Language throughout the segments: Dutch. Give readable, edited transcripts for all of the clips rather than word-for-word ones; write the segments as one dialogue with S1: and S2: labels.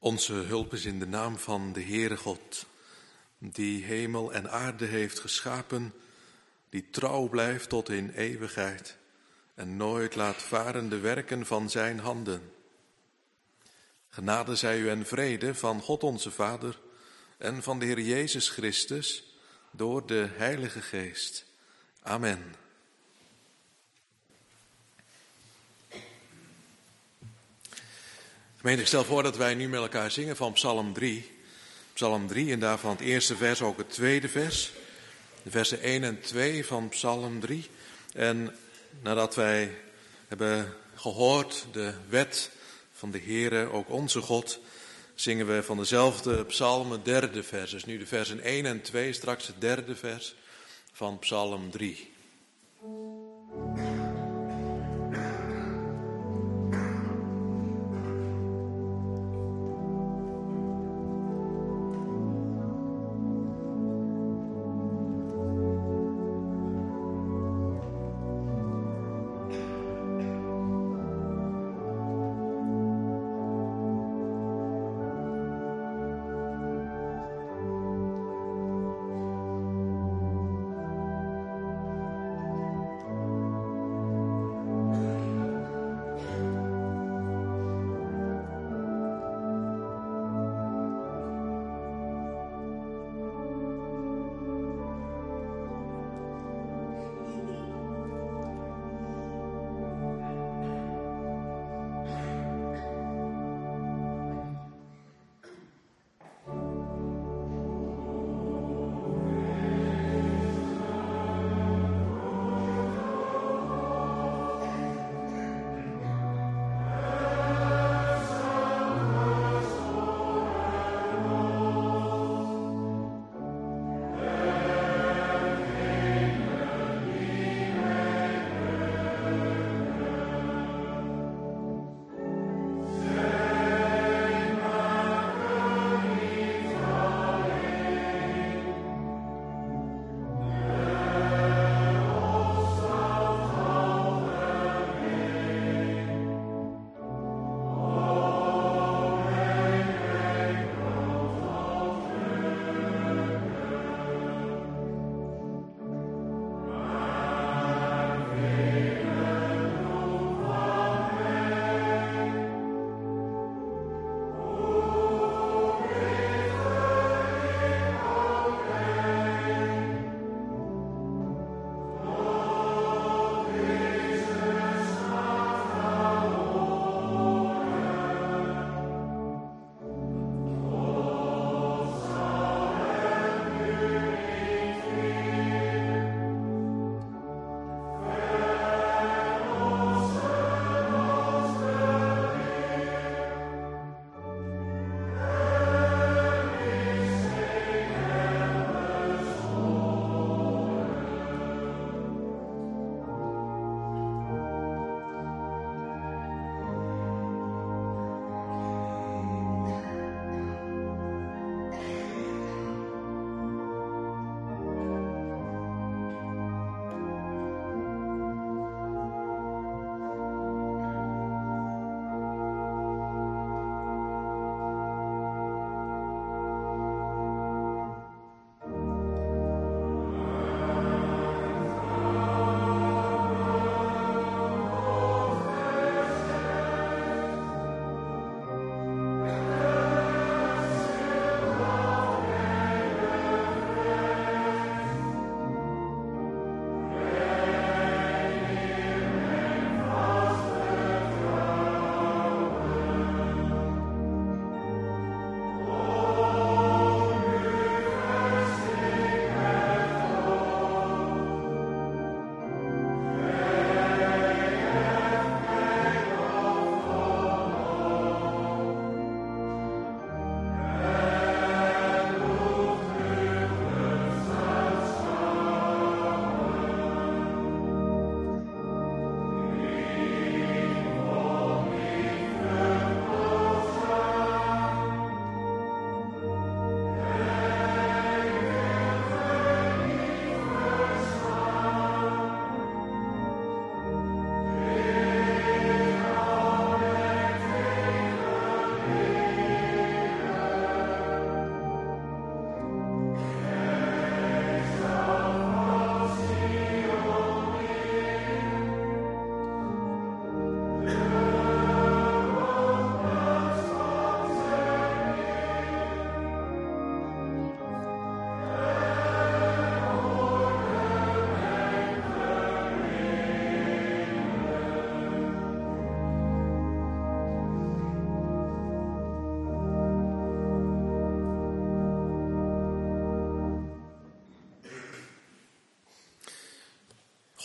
S1: Onze hulp is in de naam van de Heere God, die hemel en aarde heeft geschapen, die trouw blijft tot in eeuwigheid en nooit laat varen de werken van zijn handen. Genade zij u en vrede van God onze Vader en van de Heer Jezus Christus door de Heilige Geest. Amen. Gemeente, ik stel voor dat wij nu met elkaar zingen van Psalm 3. Psalm 3 en daarvan het eerste vers, ook het tweede vers. De versen 1 en 2 van Psalm 3. En nadat wij hebben gehoord de wet van de Heere, ook onze God, zingen we van dezelfde psalm het derde vers. Dus nu de versen 1 en 2, straks het derde vers van Psalm 3.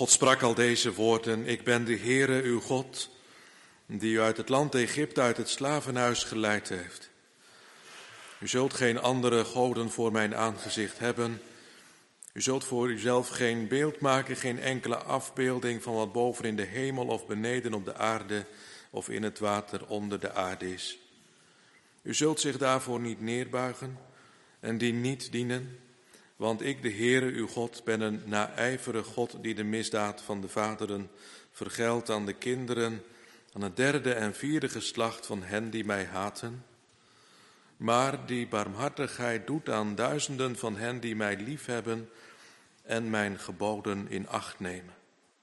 S1: God sprak al deze woorden: ik ben de Heere uw God, die u uit het land Egypte, uit het slavenhuis geleid heeft. U zult geen andere goden voor mijn aangezicht hebben. U zult voor uzelf geen beeld maken, geen enkele afbeelding van wat boven in de hemel of beneden op de aarde of in het water onder de aarde is. U zult zich daarvoor niet neerbuigen en die niet dienen, want ik, de Heere uw God, ben een naijverig God die de misdaad van de vaderen vergeldt aan de kinderen, aan het derde en vierde geslacht van hen die mij haten, maar die barmhartigheid doet aan duizenden van hen die mij liefhebben en mijn geboden in acht nemen.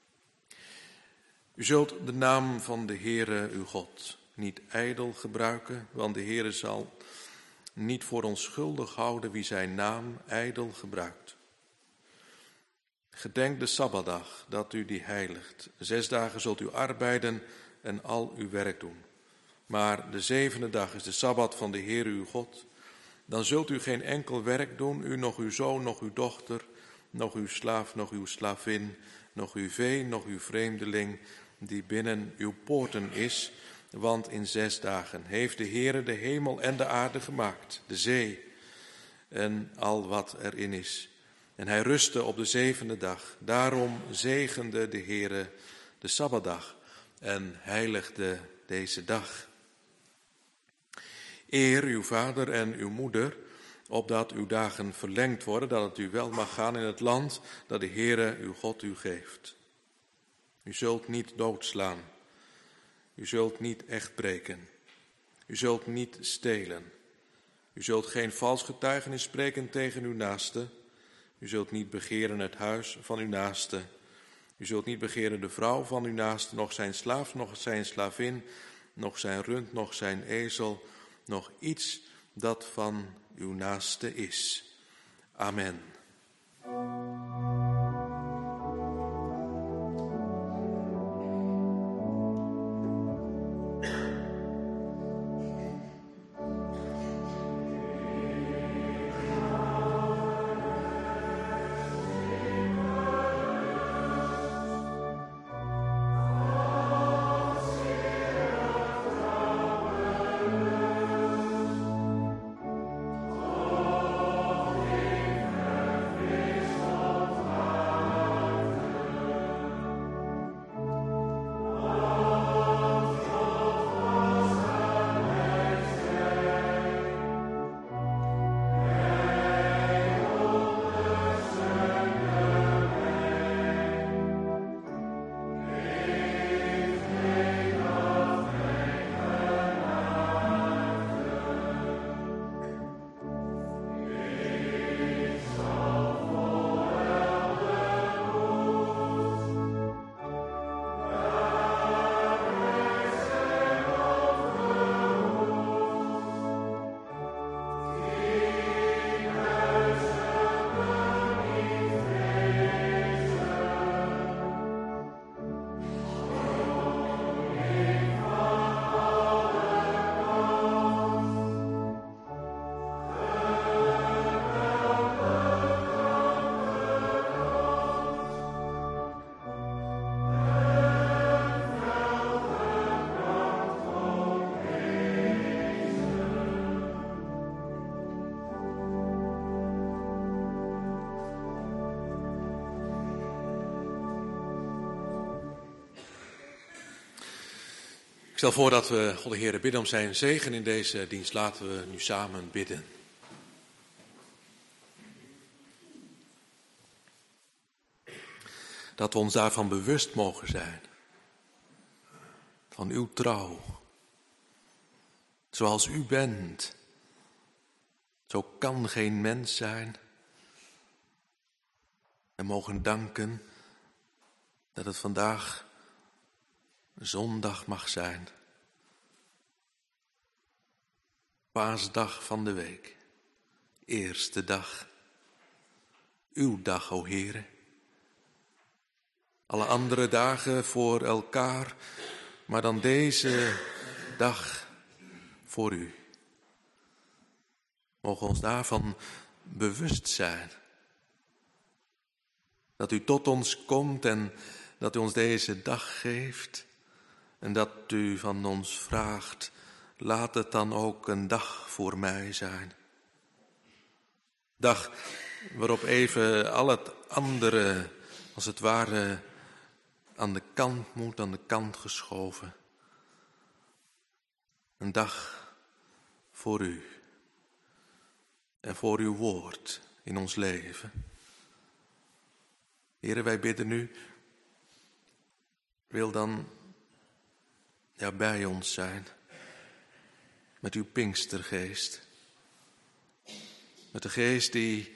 S1: U zult de naam van de Heere uw God niet ijdel gebruiken, want de Heere zal niet voor onschuldig houden wie zijn naam ijdel gebruikt. Gedenk de Sabbatdag, dat u die heiligt. 6 dagen zult u arbeiden en al uw werk doen. Maar de 7e dag is de Sabbat van de Heere uw God. Dan zult u geen enkel werk doen, u, nog uw zoon, nog uw dochter, nog uw slaaf, nog uw slavin, nog uw vee, nog uw vreemdeling, die binnen uw poorten is. Want in 6 dagen heeft de Heere de hemel en de aarde gemaakt, de zee en al wat erin is. En hij rustte op de 7e dag. Daarom zegende de Heere de Sabbatdag en heiligde deze dag. Eer uw vader en uw moeder, opdat uw dagen verlengd worden, dat het u wel mag gaan in het land dat de Heere uw God u geeft. U zult niet doodslaan. U zult niet echt breken. U zult niet stelen. U zult geen vals getuigenis spreken tegen uw naaste. U zult niet begeren het huis van uw naaste. U zult niet begeren de vrouw van uw naaste, nog zijn slaaf, nog zijn slavin, nog zijn rund, nog zijn ezel, nog iets dat van uw naaste is. Amen. Ik stel voor dat we God de Heere bidden om zijn zegen in deze dienst. Laten we nu samen bidden. Dat we ons daarvan bewust mogen zijn. Van uw trouw. Zoals u bent. Zo kan geen mens zijn. En mogen danken dat het vandaag zondag mag zijn. Paasdag van de week. Eerste dag. Uw dag, o Heere. Alle andere dagen voor elkaar, maar dan deze dag voor u. Mogen ons daarvan bewust zijn. Dat u tot ons komt en dat u ons deze dag geeft. En dat u van ons vraagt, laat het dan ook een dag voor mij zijn. Dag waarop even al het andere, als het ware, aan de kant moet, aan de kant geschoven. Een dag voor u en voor uw woord in ons leven. Heren, wij bidden u, wil dan bij ons zijn, met uw Pinkstergeest. Met de geest die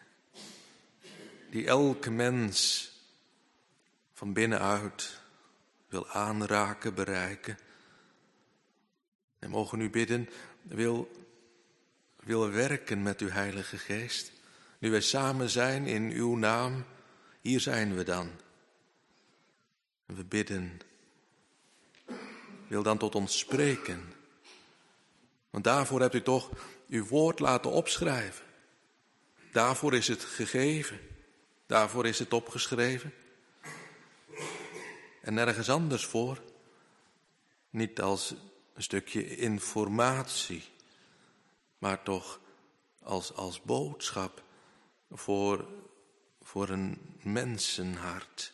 S1: elke mens van binnenuit wil aanraken, bereiken. En mogen u bidden, wil werken met uw Heilige Geest. Nu wij samen zijn in uw naam, hier zijn we dan. En we bidden, wil dan tot ons spreken. Want daarvoor hebt u toch uw woord laten opschrijven. Daarvoor is het gegeven. Daarvoor is het opgeschreven. En nergens anders voor. Niet als een stukje informatie, maar toch als boodschap voor een mensenhart.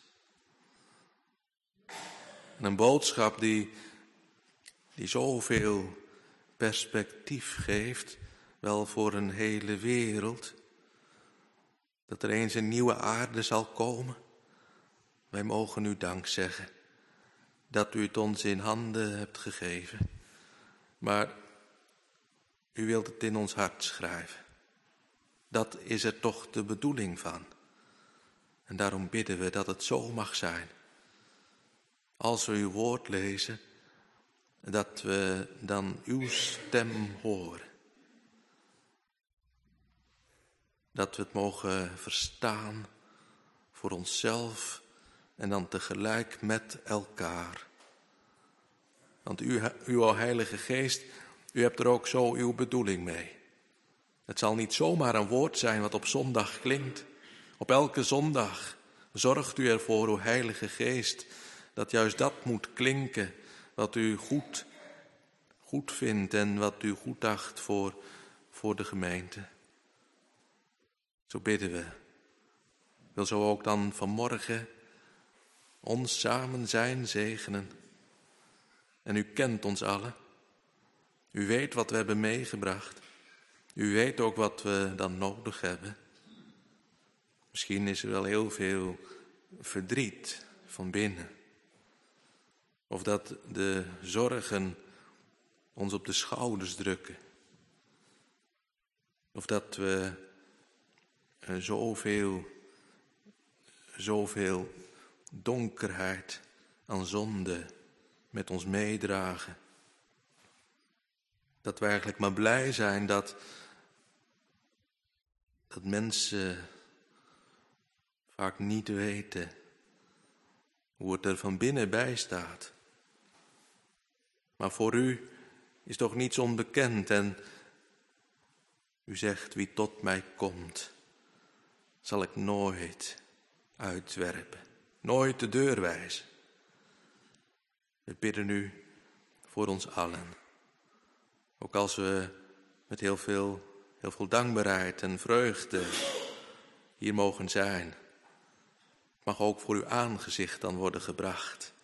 S1: En een boodschap die zoveel perspectief geeft, wel voor een hele wereld, dat er eens een nieuwe aarde zal komen. Wij mogen u dank zeggen dat u het ons in handen hebt gegeven, maar u wilt het in ons hart schrijven. Dat is er toch de bedoeling van. En daarom bidden we dat het zo mag zijn. Als we uw woord lezen, dat we dan uw stem horen. Dat we het mogen verstaan voor onszelf en dan tegelijk met elkaar. Want uw Heilige Geest, u hebt er ook zo uw bedoeling mee. Het zal niet zomaar een woord zijn wat op zondag klinkt. Op elke zondag zorgt u ervoor, uw Heilige Geest, dat juist dat moet klinken wat u goed vindt en wat u goed acht voor de gemeente. Zo bidden we. Wil zo ook dan vanmorgen ons samen zijn zegenen. En u kent ons allen. U weet wat we hebben meegebracht. U weet ook wat we dan nodig hebben. Misschien is er wel heel veel verdriet van binnen. Of dat de zorgen ons op de schouders drukken. Of dat we zoveel donkerheid aan zonde met ons meedragen. Dat we eigenlijk maar blij zijn dat mensen vaak niet weten hoe het er van binnen bij staat. Maar voor u is toch niets onbekend en u zegt, wie tot mij komt, zal ik nooit uitwerpen, nooit de deur wijzen. We bidden u voor ons allen. Ook als we met heel veel dankbaarheid en vreugde hier mogen zijn. Het mag ook voor uw aangezicht dan worden gebracht.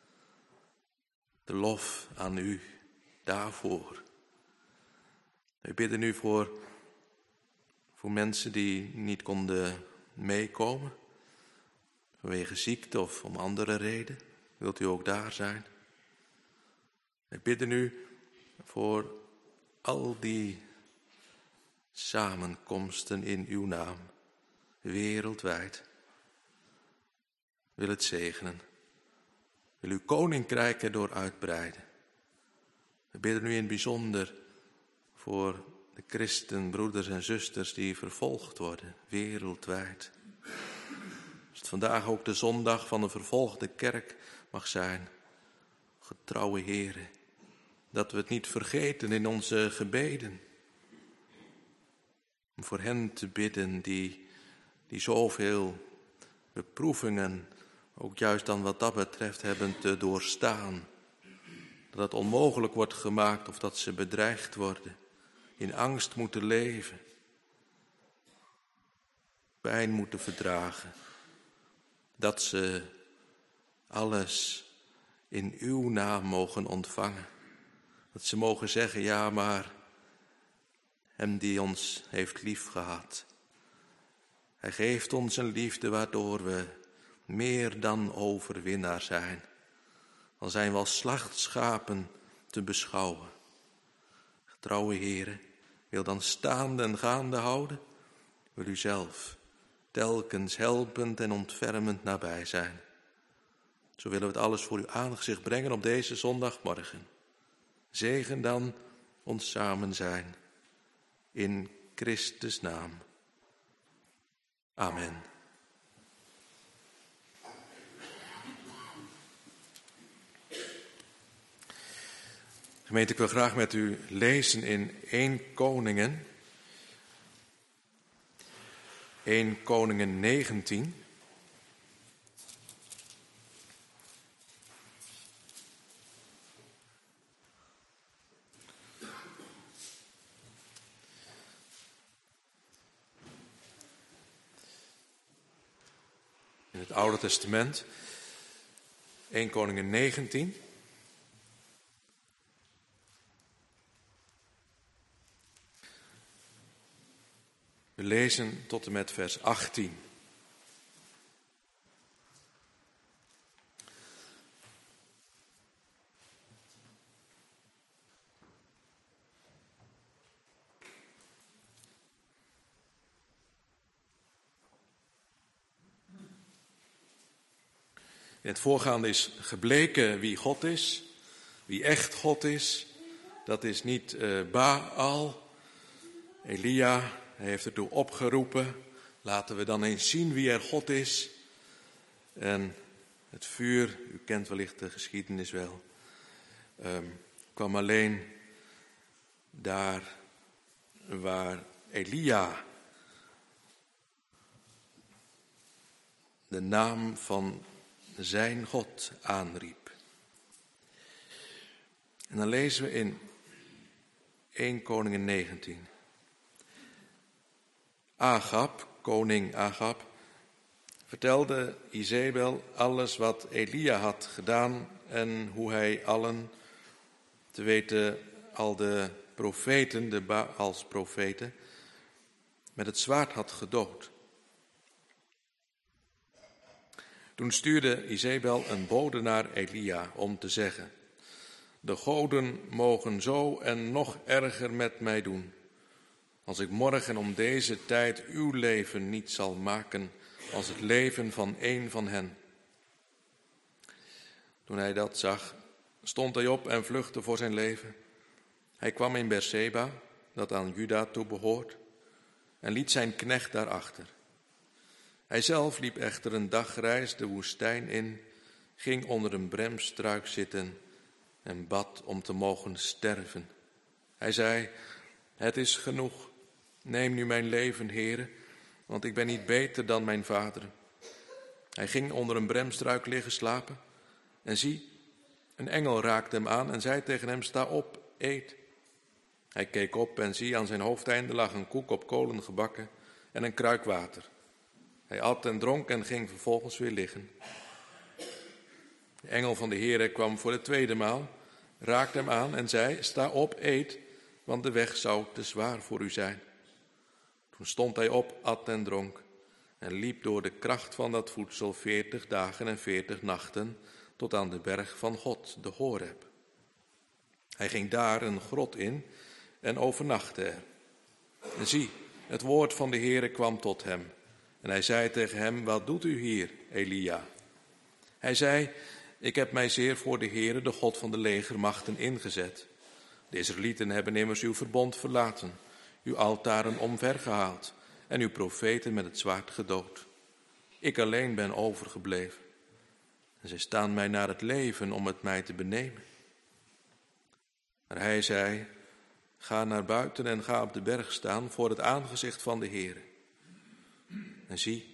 S1: De lof aan u daarvoor. We bidden u voor mensen die niet konden meekomen. Vanwege ziekte of om andere reden. Wilt u ook daar zijn? We bidden u voor al die samenkomsten in uw naam, wereldwijd. Wil het zegenen. Wil uw koninkrijk erdoor uitbreiden. We bidden u in het bijzonder voor de christenbroeders en zusters die vervolgd worden, wereldwijd. Als het vandaag ook de zondag van de vervolgde kerk mag zijn, getrouwe Here, dat we het niet vergeten in onze gebeden. Om voor hen te bidden die zoveel beproevingen ook juist dan wat dat betreft hebben te doorstaan. Dat het onmogelijk wordt gemaakt of dat ze bedreigd worden, in angst moeten leven, pijn moeten verdragen. Dat ze alles in uw naam mogen ontvangen. Dat ze mogen zeggen, ja, maar hem die ons heeft liefgehad. Hij geeft ons een liefde waardoor we meer dan overwinnaar zijn. Al zijn we als slachtschapen te beschouwen. Getrouwe Heere, wil dan staande en gaande houden. Wil u zelf telkens helpend en ontfermend nabij zijn. Zo willen we het alles voor uw aangezicht brengen op deze zondagmorgen. Zegen dan ons samen zijn. In Christus' naam. Amen. Gemeente, ik wil graag met u lezen in 1 Koningen. 1 Koningen 19. In het Oude Testament. 1 Koningen 19. We lezen tot en met vers 18. In het voorgaande is gebleken wie God is, wie echt God is. Dat is niet Baal, Elia, hij heeft ertoe opgeroepen. Laten we dan eens zien wie er God is. En het vuur, u kent wellicht de geschiedenis wel, kwam alleen daar waar Elia de naam van zijn God aanriep. En dan lezen we in 1 Koningen 19. Agab, koning Agab, vertelde Izebel alles wat Elia had gedaan en hoe hij allen, te weten al de profeten, de Baals profeten, met het zwaard had gedood. Toen stuurde Izebel een bode naar Elia om te zeggen: de goden mogen zo en nog erger met mij doen, als ik morgen om deze tijd uw leven niet zal maken als het leven van een van hen. Toen hij dat zag, stond hij op en vluchtte voor zijn leven. Hij kwam in Beerseba, dat aan Juda toebehoort, en liet zijn knecht daarachter. Hij zelf liep echter een dagreis de woestijn in, ging onder een bremstruik zitten en bad om te mogen sterven. Hij zei: het is genoeg, neem nu mijn leven, Heere, want ik ben niet beter dan mijn vader. Hij ging onder een bremstruik liggen slapen en zie, een engel raakte hem aan en zei tegen hem: sta op, eet. Hij keek op en zie, aan zijn hoofdeinde lag een koek op kolen gebakken en een kruik water. Hij at en dronk en ging vervolgens weer liggen. De engel van de Heere kwam voor de tweede maal, raakte hem aan en zei: sta op, eet, want de weg zou te zwaar voor u zijn. Toen stond hij op, at en dronk en liep door de kracht van dat voedsel 40 dagen en 40 nachten tot aan de berg van God, de Horeb. Hij ging daar een grot in en overnachtte er. En zie, het woord van de Heere kwam tot hem. En hij zei tegen hem: wat doet u hier, Elia? Hij zei: ik heb mij zeer voor de Heere, de God van de legermachten, ingezet. De Israëlieten hebben immers uw verbond verlaten, uw altaren omvergehaald en uw profeten met het zwaard gedood. Ik alleen ben overgebleven. En zij staan mij naar het leven om het mij te benemen. Maar hij zei: ga naar buiten en ga op de berg staan voor het aangezicht van de Heere. En zie,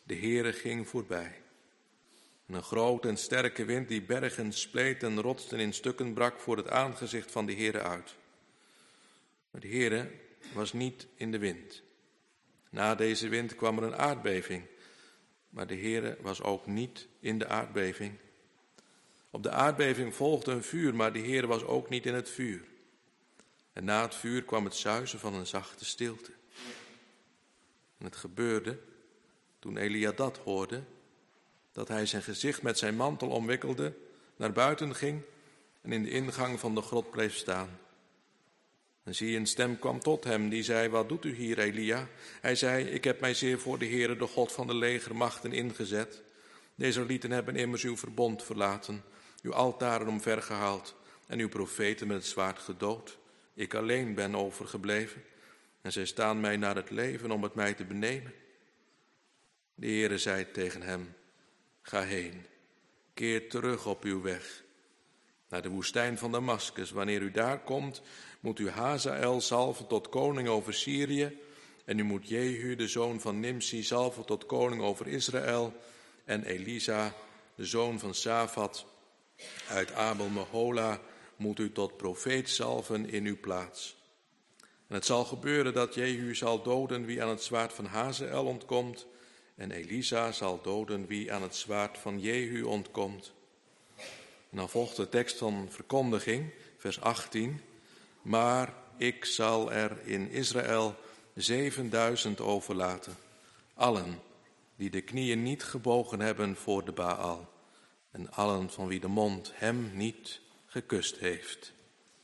S1: De Heere ging voorbij. En een grote en sterke wind die bergen spleet en rotsen in stukken brak voor het aangezicht van de Heere uit. Maar de Heere was niet in de wind. Na deze wind kwam er een aardbeving, maar de Heere was ook niet in de aardbeving. Op de aardbeving volgde een vuur, maar de Heere was ook niet in het vuur. En na het vuur kwam het suizen van een zachte stilte. En het gebeurde, toen Elia dat hoorde, dat hij zijn gezicht met zijn mantel omwikkelde, naar buiten ging en in de ingang van de grot bleef staan. En zie, een stem kwam tot hem, die zei: wat doet u hier, Elia? Hij zei: ik heb mij zeer voor de Heere, de God van de legermachten, ingezet. De Israëlieten hebben immers uw verbond verlaten, uw altaren omvergehaald en uw profeten met het zwaard gedood. Ik alleen ben overgebleven en zij staan mij naar het leven om het mij te benemen. De Heere zei tegen hem: ga heen, keer terug op uw weg, naar de woestijn van Damaskus. Wanneer u daar komt, moet u Hazael zalven tot koning over Syrië, en u moet Jehu, de zoon van Nimsi, zalven tot koning over Israël, en Elisa, de zoon van Safat, uit Abel-Mehola, moet u tot profeet zalven in uw plaats. En het zal gebeuren dat Jehu zal doden wie aan het zwaard van Hazael ontkomt, en Elisa zal doden wie aan het zwaard van Jehu ontkomt. En dan volgt de tekst van verkondiging, vers 18. Maar ik zal er in Israël 7000 overlaten, allen die de knieën niet gebogen hebben voor de Baal, en allen van wie de mond hem niet gekust heeft.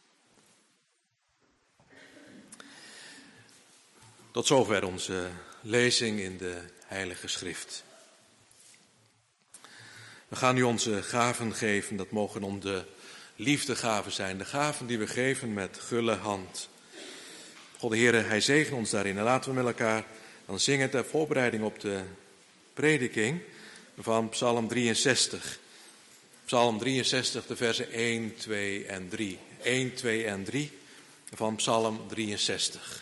S1: Tot zover onze lezing in de Heilige Schrift. We gaan nu onze gaven geven, dat mogen onze liefdegaven zijn, de gaven die we geven met gulle hand. God de Heere, Hij zegen ons daarin. En laten we met elkaar dan zingen ter voorbereiding op de prediking van Psalm 63. Psalm 63, de versen 1, 2 en 3. 1, 2 en 3 van Psalm 63.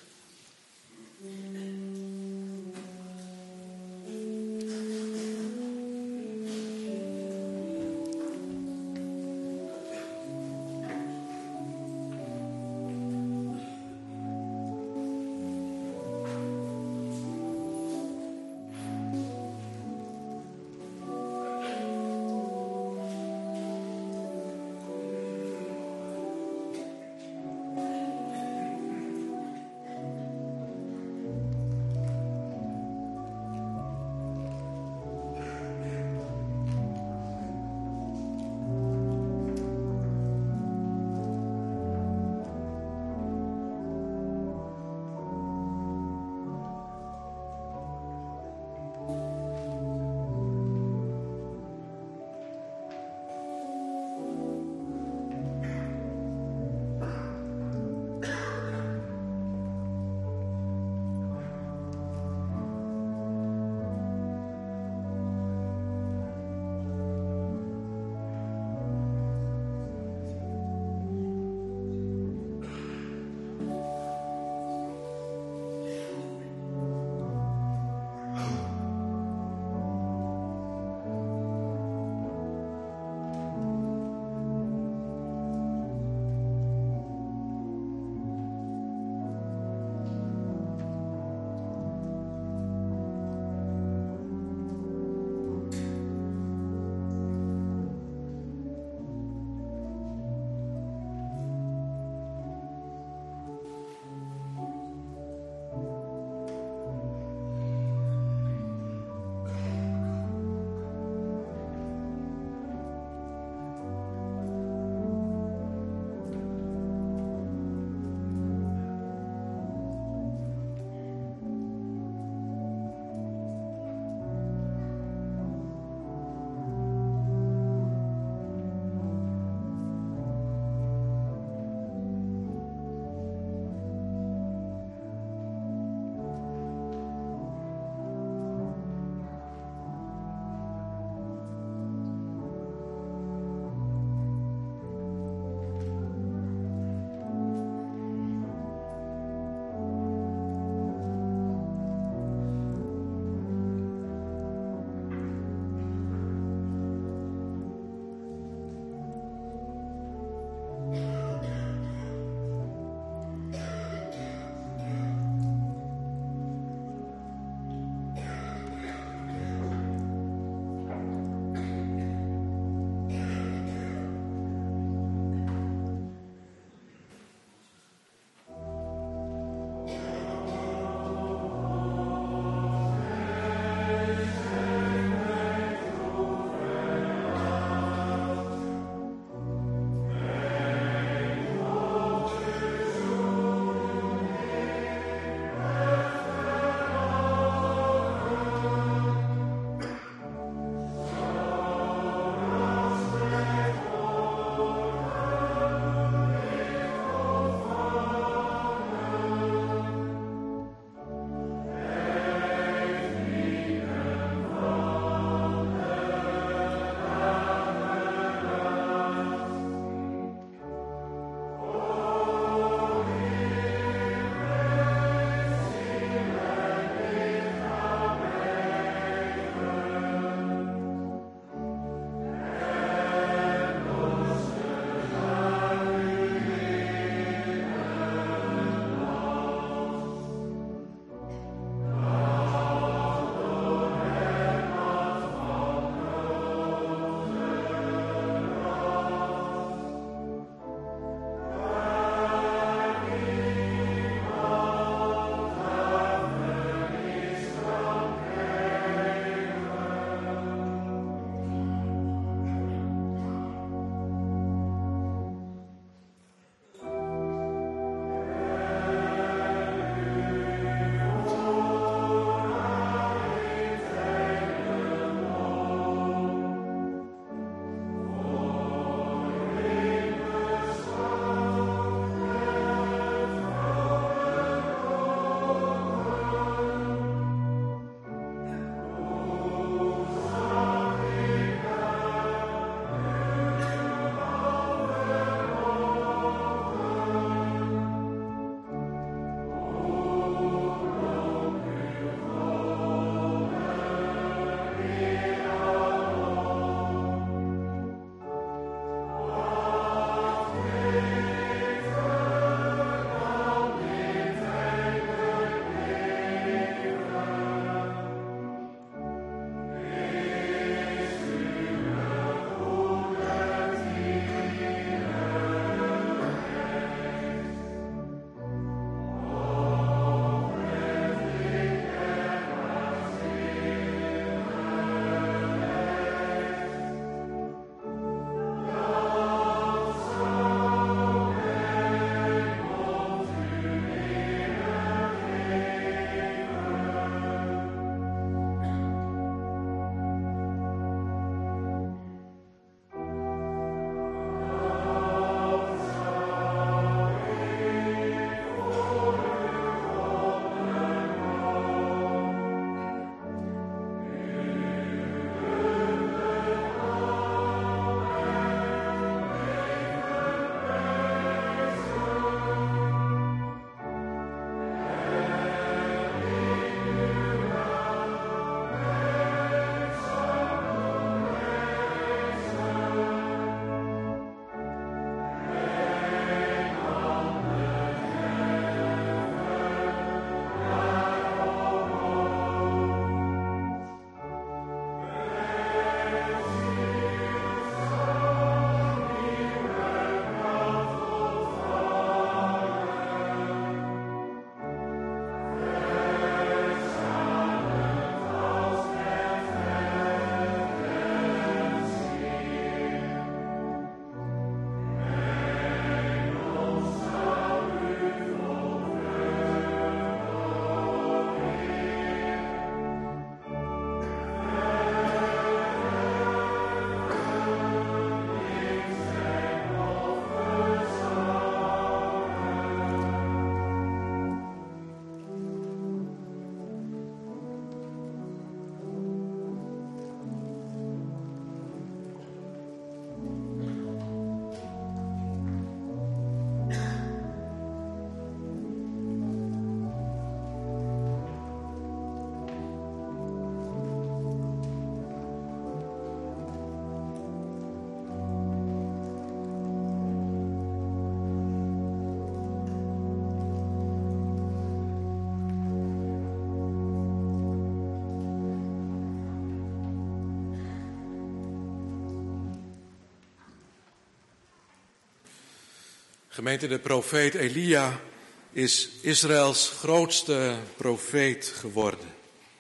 S1: Gemeente, de profeet Elia is Israëls grootste profeet geworden.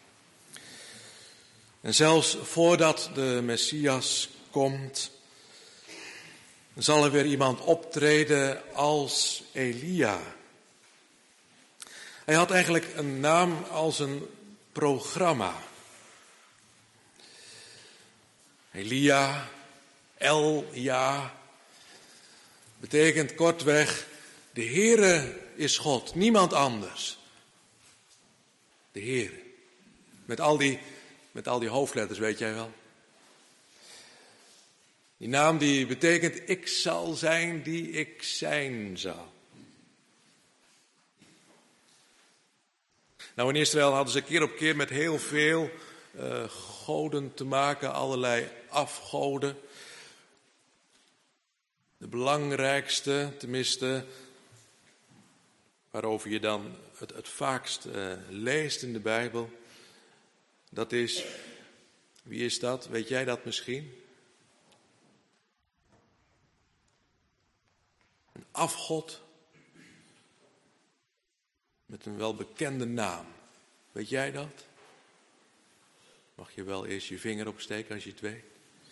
S1: En zelfs voordat de Messias komt, zal er weer iemand optreden als Elia. Hij had eigenlijk een naam als een programma. Elia, Elja, betekent kortweg, de Heere is God, niemand anders. De Heere. Met al die hoofdletters, weet jij wel. Die naam die betekent, ik zal zijn die ik zijn zal. Nou, in Israël hadden ze keer op keer met heel veel goden te maken, allerlei afgoden. De belangrijkste, tenminste, waarover je dan het vaakst leest in de Bijbel, dat is, wie is dat? Weet jij dat misschien? Een afgod met een welbekende naam. Weet jij dat? Mag je wel eerst je vinger opsteken als je het weet?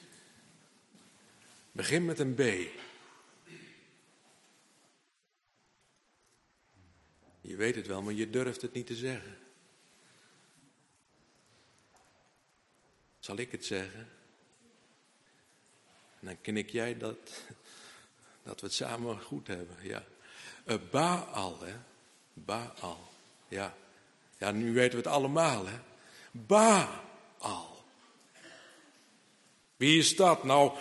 S1: Begin met een B. Je weet het wel, maar je durft het niet te zeggen. Zal ik het zeggen? En dan knik jij dat we het samen goed hebben. Ja. Baal, hè? Baal. Ja. Ja, nu weten we het allemaal, hè? Baal. Wie is dat? Nou,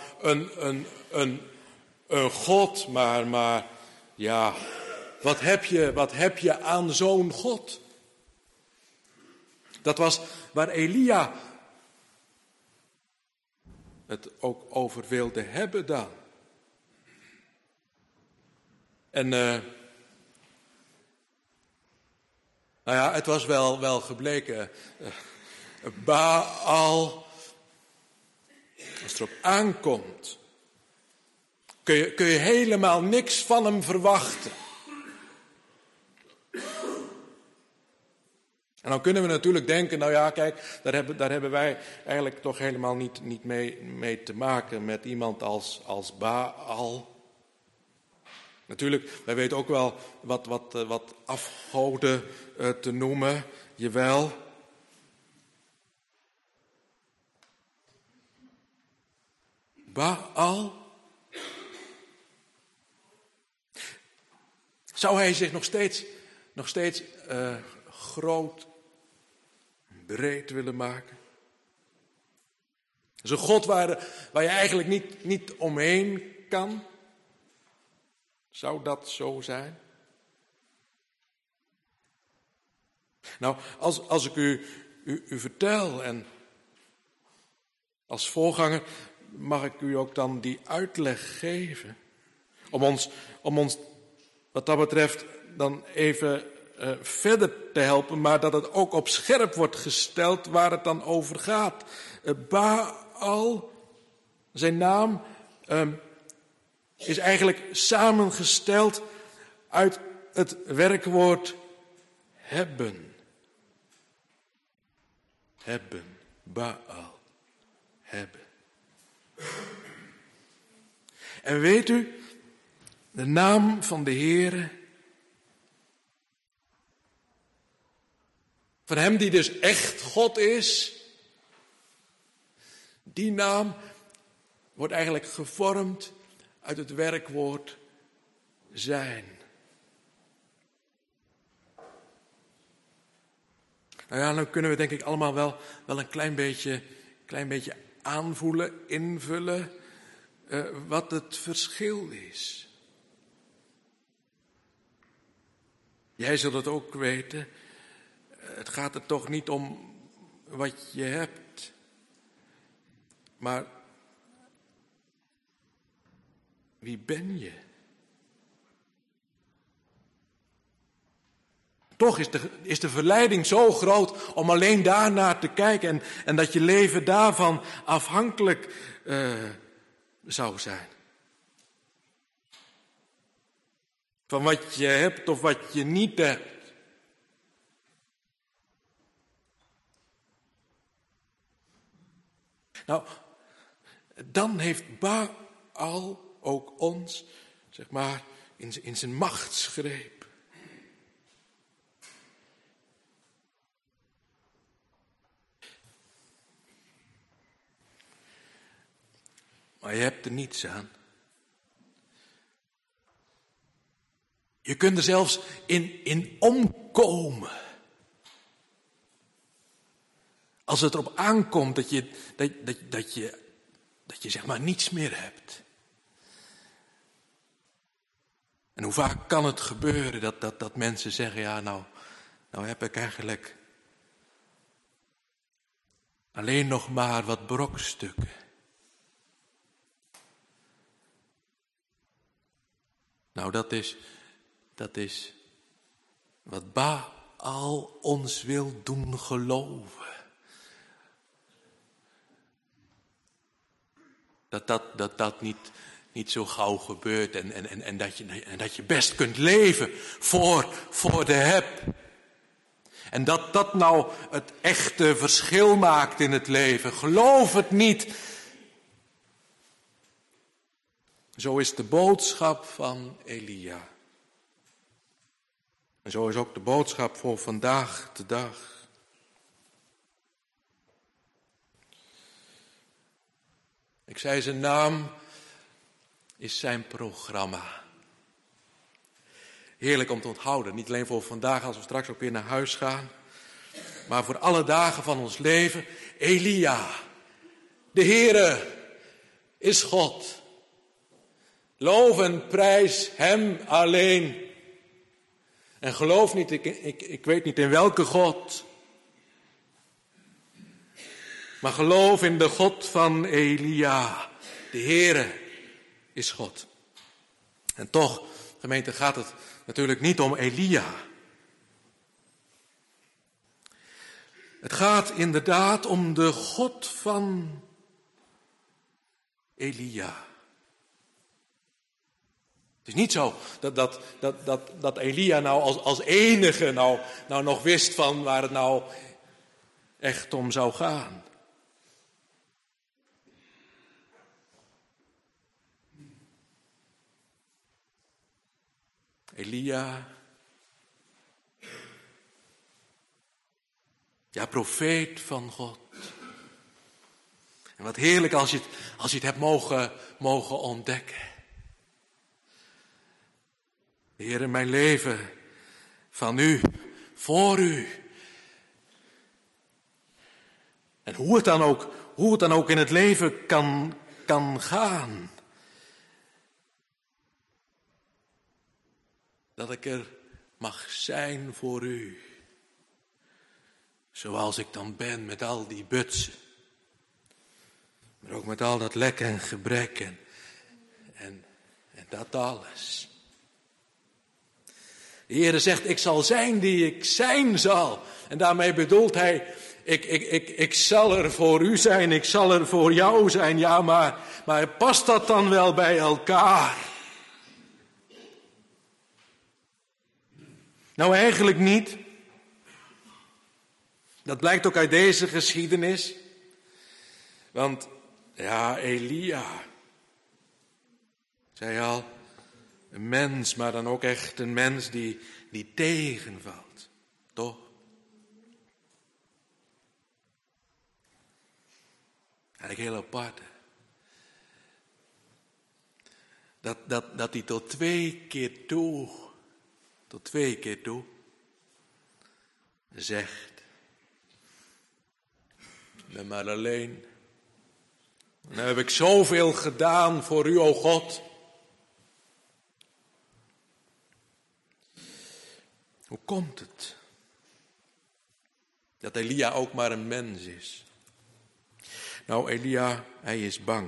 S1: een god, maar ja, wat heb je aan zo'n god? Dat was waar Elia het ook over wilde hebben dan. En nou ja, het was wel gebleken. Baal, als het erop aankomt, kun je helemaal niks van hem verwachten. En dan kunnen we natuurlijk denken, nou ja, kijk, daar hebben wij eigenlijk toch helemaal niet mee te maken met iemand als Baal. Natuurlijk, wij weten ook wel wat afgoden te noemen, jawel. Baal. Zou hij zich nog steeds groot, breed willen maken? Dat is een God waar je eigenlijk niet omheen kan. Zou dat zo zijn? Nou, als ik u vertel en als voorganger mag ik u ook dan die uitleg geven. Om ons wat dat betreft dan even verder te helpen, maar dat het ook op scherp wordt gesteld waar het dan over gaat. Baal, zijn naam, is eigenlijk samengesteld uit het werkwoord hebben. Hebben, Baal, hebben. En weet u, de naam van de Heere, van hem die dus echt God is, die naam wordt eigenlijk gevormd uit het werkwoord zijn. Nou ja, dan kunnen we denk ik allemaal wel een klein beetje aanvoelen, invullen wat het verschil is. Jij zult het ook weten. Het gaat er toch niet om wat je hebt, maar wie ben je? Toch is de verleiding zo groot om alleen daarnaar te kijken en dat je leven daarvan afhankelijk zou zijn. van wat je hebt of wat je niet hebt. Nou, dan heeft Baal ook ons, zeg maar, in zijn machtsgreep. Maar je hebt er niets aan. Je kunt er zelfs in omkomen. Als het erop aankomt dat je zeg maar niets meer hebt. En hoe vaak kan het gebeuren dat mensen zeggen, ja nou heb ik eigenlijk alleen nog maar wat brokstukken. Nou, dat is wat Baal ons wil doen geloven. Dat niet zo gauw gebeurt en dat je best kunt leven voor de heb. En dat nou het echte verschil maakt in het leven. Geloof het niet. Zo is de boodschap van Elia. En zo is ook de boodschap voor vandaag de dag. Ik zei, zijn naam is zijn programma. Heerlijk om te onthouden, niet alleen voor vandaag als we straks ook weer naar huis gaan, maar voor alle dagen van ons leven. Elia, de Heere is God. Loof en prijs hem alleen. En geloof niet, ik weet niet in welke God. Maar geloof in de God van Elia. De Heere is God. En toch, gemeente, gaat het natuurlijk niet om Elia. Het gaat inderdaad om de God van Elia. Het is niet zo dat Elia nou als enige nou nog wist van waar het nou echt om zou gaan. Elia, ja, profeet van God. En wat heerlijk als je het hebt mogen ontdekken. Heer, in mijn leven van u, voor u. En hoe het dan ook in het leven kan gaan. Dat ik er mag zijn voor u. Zoals ik dan ben met al die butsen. Maar ook met al dat lek en gebrek en dat alles. De Heere zegt, ik zal zijn die ik zijn zal. En daarmee bedoelt hij, ik zal er voor u zijn, ik zal er voor jou zijn. Ja, maar past dat dan wel bij elkaar? Nou, eigenlijk niet. Dat blijkt ook uit deze geschiedenis. Want, ja, Elia, zei al, een mens, maar dan ook echt een mens die tegenvalt. Toch? Eigenlijk heel apart. Dat hij tot twee keer toe zegt, ik ben maar alleen. En dan heb ik zoveel gedaan voor u, o God. Hoe komt het dat Elia ook maar een mens is? Nou, Elia, hij is bang.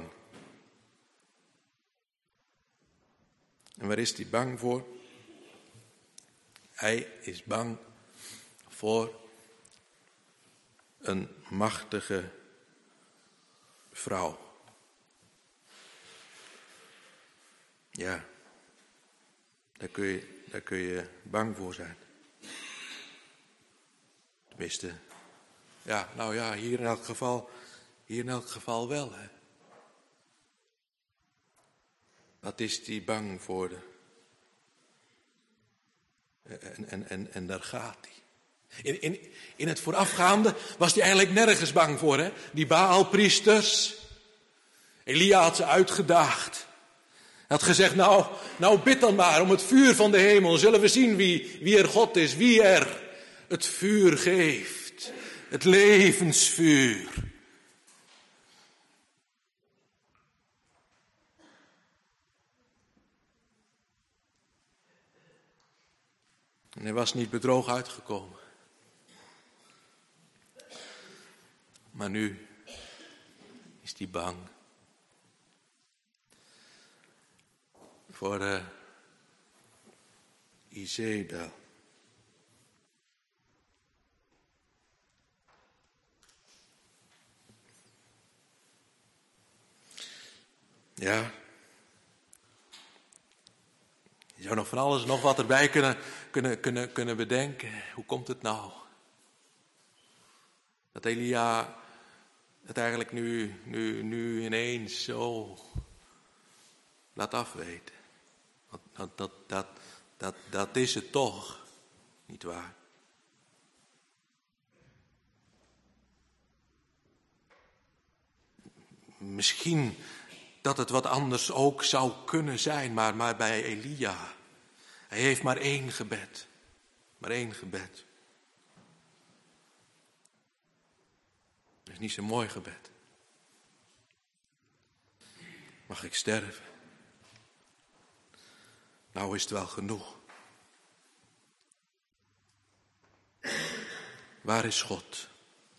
S1: En waar is hij bang voor? Hij is bang voor een machtige vrouw. Ja, Daar kun je bang voor zijn. Tenminste, ja, nou ja, hier in elk geval wel. Hè. Wat is die bang voor de? En daar gaat hij. In het voorafgaande was hij eigenlijk nergens bang voor. Hè? Die Baalpriesters. Elia had ze uitgedaagd. Hij had gezegd, nou bid dan maar om het vuur van de hemel. Zullen we zien wie er God is. Wie er het vuur geeft. Het levensvuur. En hij was niet bedrogen uitgekomen. Maar nu is hij bang. Voor Izebel. Ja. Je zou nog van alles en nog wat erbij kunnen bedenken. Hoe komt het nou? Dat Elia het eigenlijk nu ineens zo laat afweten. Want dat is het toch, niet waar? Misschien dat het wat anders ook zou kunnen zijn, maar bij Elia, hij heeft maar één gebed. Maar één gebed. Dat is niet zo'n mooi gebed. Mag ik sterven? Nou is het wel genoeg. Waar is God?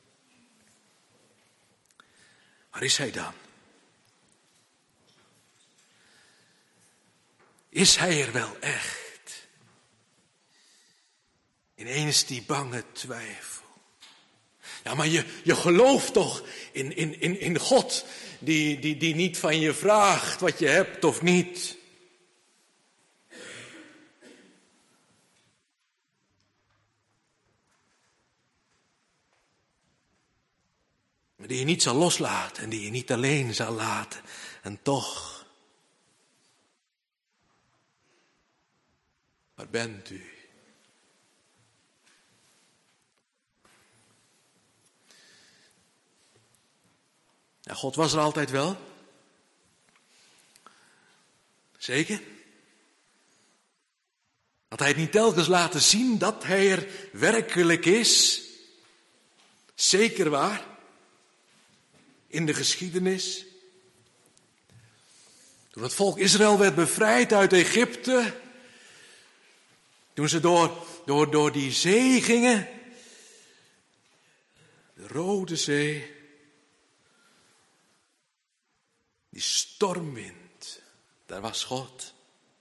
S1: Waar is hij dan? Is hij er wel echt? Ineens die bange twijfel. Ja, maar je gelooft toch in God die niet van je vraagt wat je hebt of niet. Maar die je niet zal loslaten en die je niet alleen zal laten. En toch. Waar bent u? Ja, God was er altijd wel. Zeker. Had hij het niet telkens laten zien dat hij er werkelijk is? Zeker waar. In de geschiedenis. Toen het volk Israël werd bevrijd uit Egypte. Toen ze door die zee gingen. De Rode Zee. Die stormwind. Daar was God.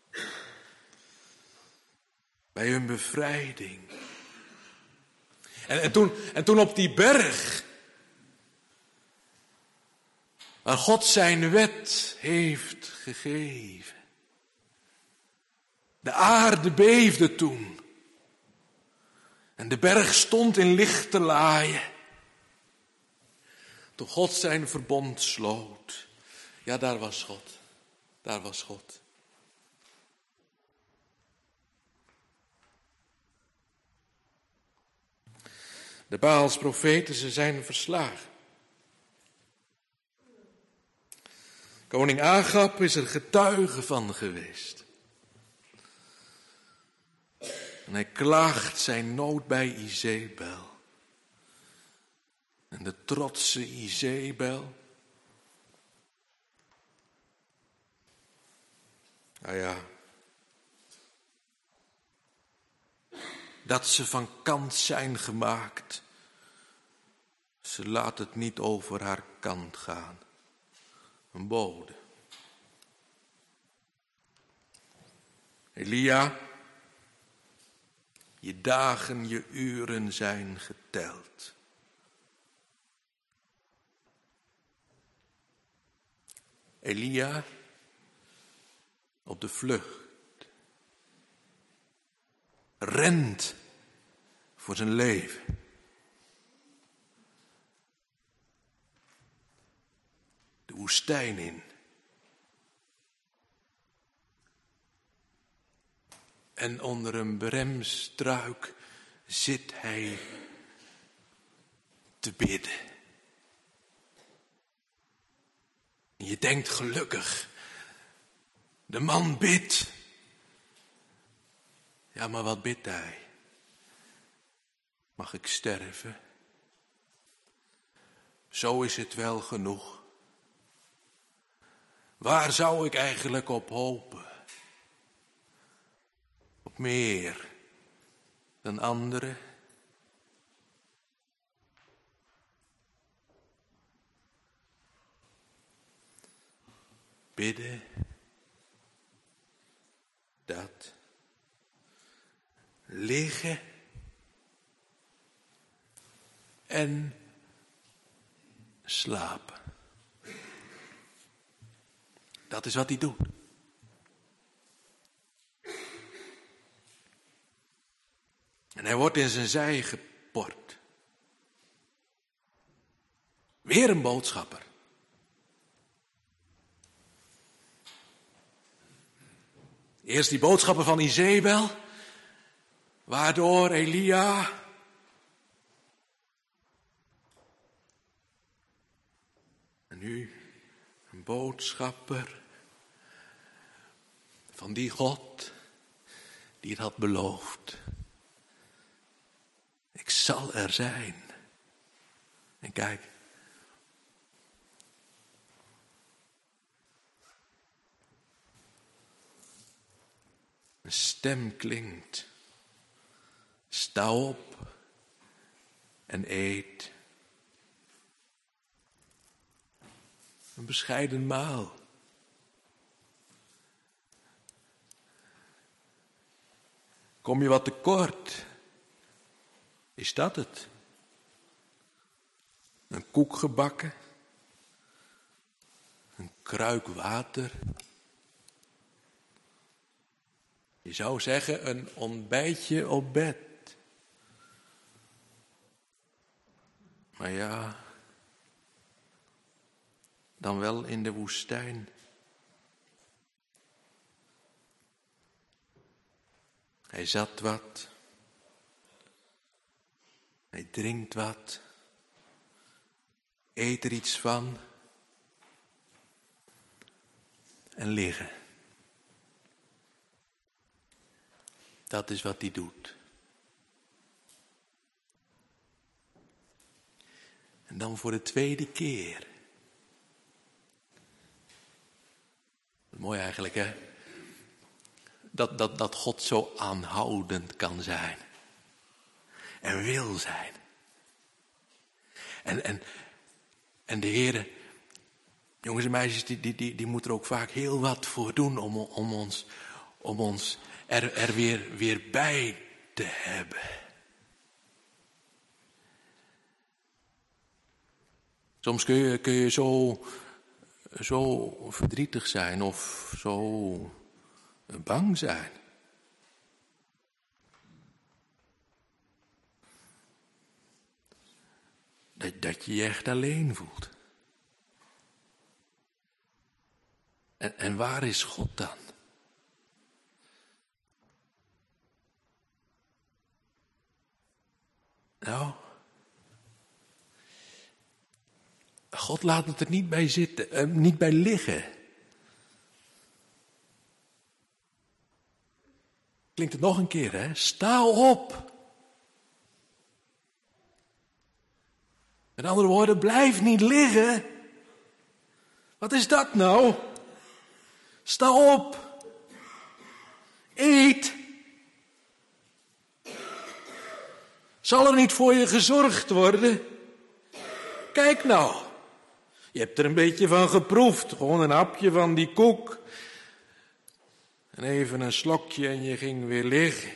S1: Bij hun bevrijding. En toen op die berg. Waar God zijn wet heeft gegeven. De aarde beefde toen. En de berg stond in lichte laaien. Toen God zijn verbond sloot. Ja, daar was God. Daar was God. De Baals profeten, ze zijn verslagen. Koning Agab is er getuige van geweest. En hij klaagt zijn nood bij Izebel. En de trotse Izebel. Nou ja. Dat ze van kant zijn gemaakt. Ze laat het niet over haar kant gaan. Een bode. Elia, je dagen, je uren zijn geteld. Elia, op de vlucht. rent voor zijn leven. De woestijn in. En onder een bremstruik zit hij te bidden. En je denkt gelukkig, de man bidt. Ja, maar wat bidt hij? Mag ik sterven? Zo is het wel genoeg. Waar zou ik eigenlijk op hopen? Op meer dan anderen? Bidden, dat, liggen en slapen. Dat is wat hij doet. En hij wordt in zijn zij gepord. Weer een boodschapper. Eerst die boodschapper van Izebel, waardoor Elia en nu een boodschapper van die God die het had beloofd. Ik zal er zijn. En kijk. Een stem klinkt. Sta op en eet. Een bescheiden maal. Kom je wat tekort? Is dat het? Een koek gebakken? Een kruik water? Je zou zeggen een ontbijtje op bed. Maar ja, dan wel in de woestijn. Hij zat wat. Hij drinkt wat. Eet er iets van. En liggen. Dat is wat hij doet. En dan voor de tweede keer. Mooi eigenlijk, hè? Dat God zo aanhoudend kan zijn. En wil zijn. En de Heere, jongens en meisjes, die moet er ook vaak heel wat voor doen om ons er weer bij te hebben. Soms kun je zo verdrietig zijn of zo bang zijn. Dat je je echt alleen voelt. En waar is God dan? Nou, God laat het er niet bij zitten, niet bij liggen. Klinkt het nog een keer, hè? Sta op. Met andere woorden, blijf niet liggen. Wat is dat nou? Sta op. Eet. Zal er niet voor je gezorgd worden? Kijk nou. Je hebt er een beetje van geproefd. Gewoon een hapje van die koek. En even een slokje en je ging weer liggen.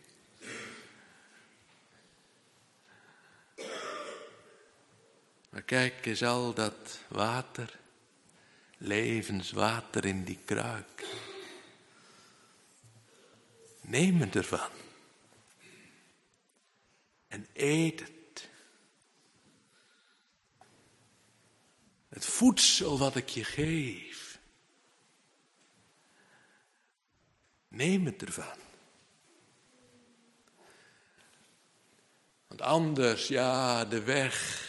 S1: Maar kijk eens al dat water. Levenswater in die kruik. Neem het ervan. en eet het. Het voedsel wat ik je geef. Neem het ervan. Want anders, ja, de weg.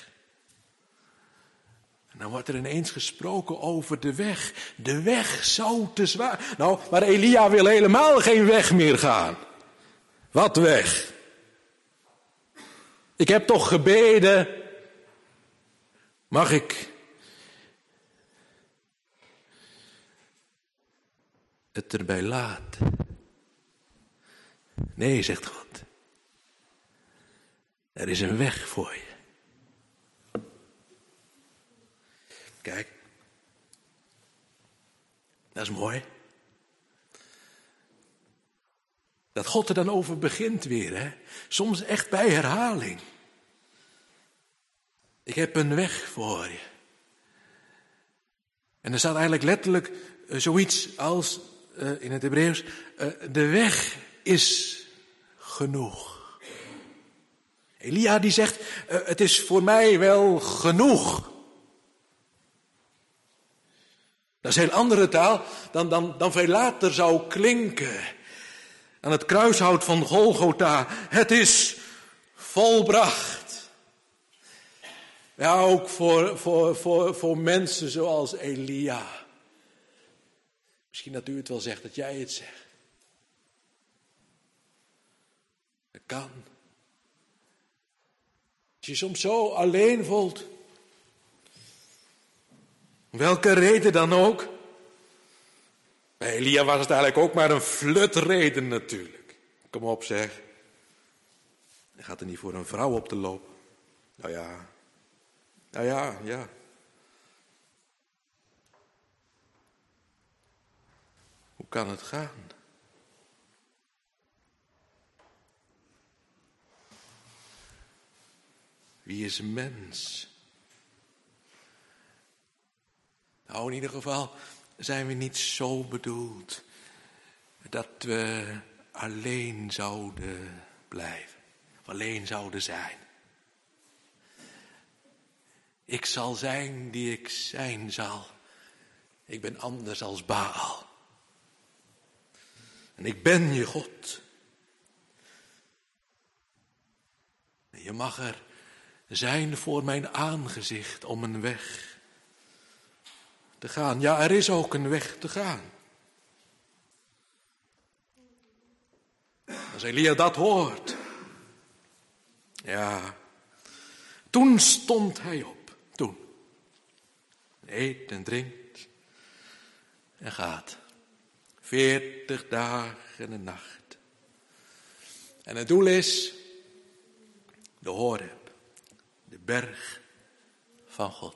S1: En dan wordt er ineens gesproken over de weg. De weg zou te zwaar. Nou, maar Elia wil helemaal geen weg meer gaan. Wat weg? Ik heb toch gebeden. Mag ik het erbij laten? Nee, zegt God. Er is een weg voor je. Kijk. Dat is mooi. Dat God er dan over begint weer, hè. Soms echt bij herhaling. Ik heb een weg voor je. En er staat eigenlijk letterlijk zoiets als, in het Hebreeuws, de weg is genoeg. Elia die zegt, het is voor mij wel genoeg. Dat is een heel andere taal dan veel later zou klinken. Aan het kruishout van Golgotha. Het is volbracht. Ja, ook voor mensen zoals Elia. Misschien dat u het wel zegt, dat jij het zegt. Dat kan. Als je soms zo alleen voelt. Om welke reden dan ook. Bij Elia was het eigenlijk ook maar een flutreden natuurlijk. Kom op zeg. Hij gaat er niet voor een vrouw op te lopen. Nou ja. Hoe kan het gaan? Wie is een mens? Nou, in ieder geval zijn we niet zo bedoeld dat we alleen zouden blijven. Of alleen zouden zijn. Ik zal zijn die ik zijn zal. Ik ben anders als Baal. En ik ben je God. En je mag er zijn voor mijn aangezicht om een weg te gaan. Ja, er is ook een weg te gaan. Als Elia dat hoort. Ja. Toen stond hij op. Toen. Eet en drinkt. En gaat. 40 dagen en nacht. En het doel is de Horeb. De berg van God.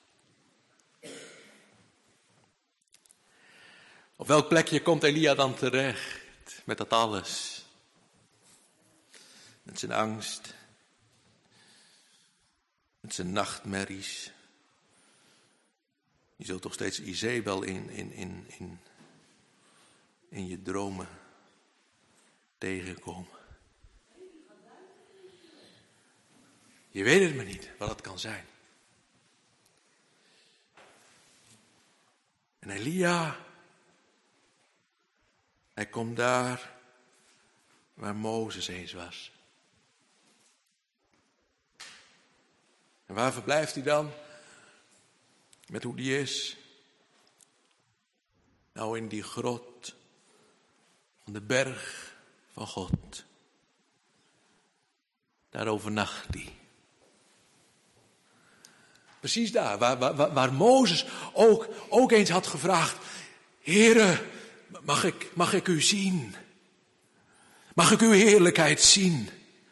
S1: Op welk plekje komt Elia dan terecht met dat alles? Met zijn angst. Met zijn nachtmerries. Je zult toch steeds Izebel in je dromen tegenkomen. Je weet het maar niet wat het kan zijn. En Elia, hij komt daar waar Mozes eens was. En waar verblijft hij dan? Met hoe die is? Nou, in die grot van de berg van God. Daar overnacht hij. Precies daar, waar Mozes ook eens had gevraagd. Heere, mag ik u zien? Mag ik uw heerlijkheid zien?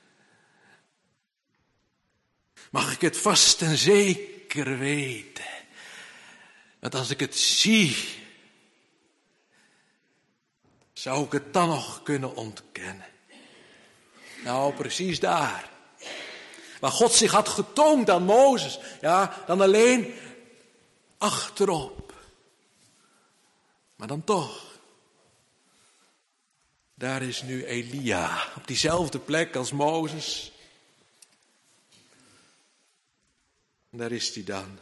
S1: Mag ik het vast en zeker weten? Want als ik het zie, zou ik het dan nog kunnen ontkennen? Nou, precies daar. Waar God zich had getoond aan Mozes. Ja, dan alleen achterop. Maar dan toch. Daar is nu Elia. Op diezelfde plek als Mozes. Daar is hij dan.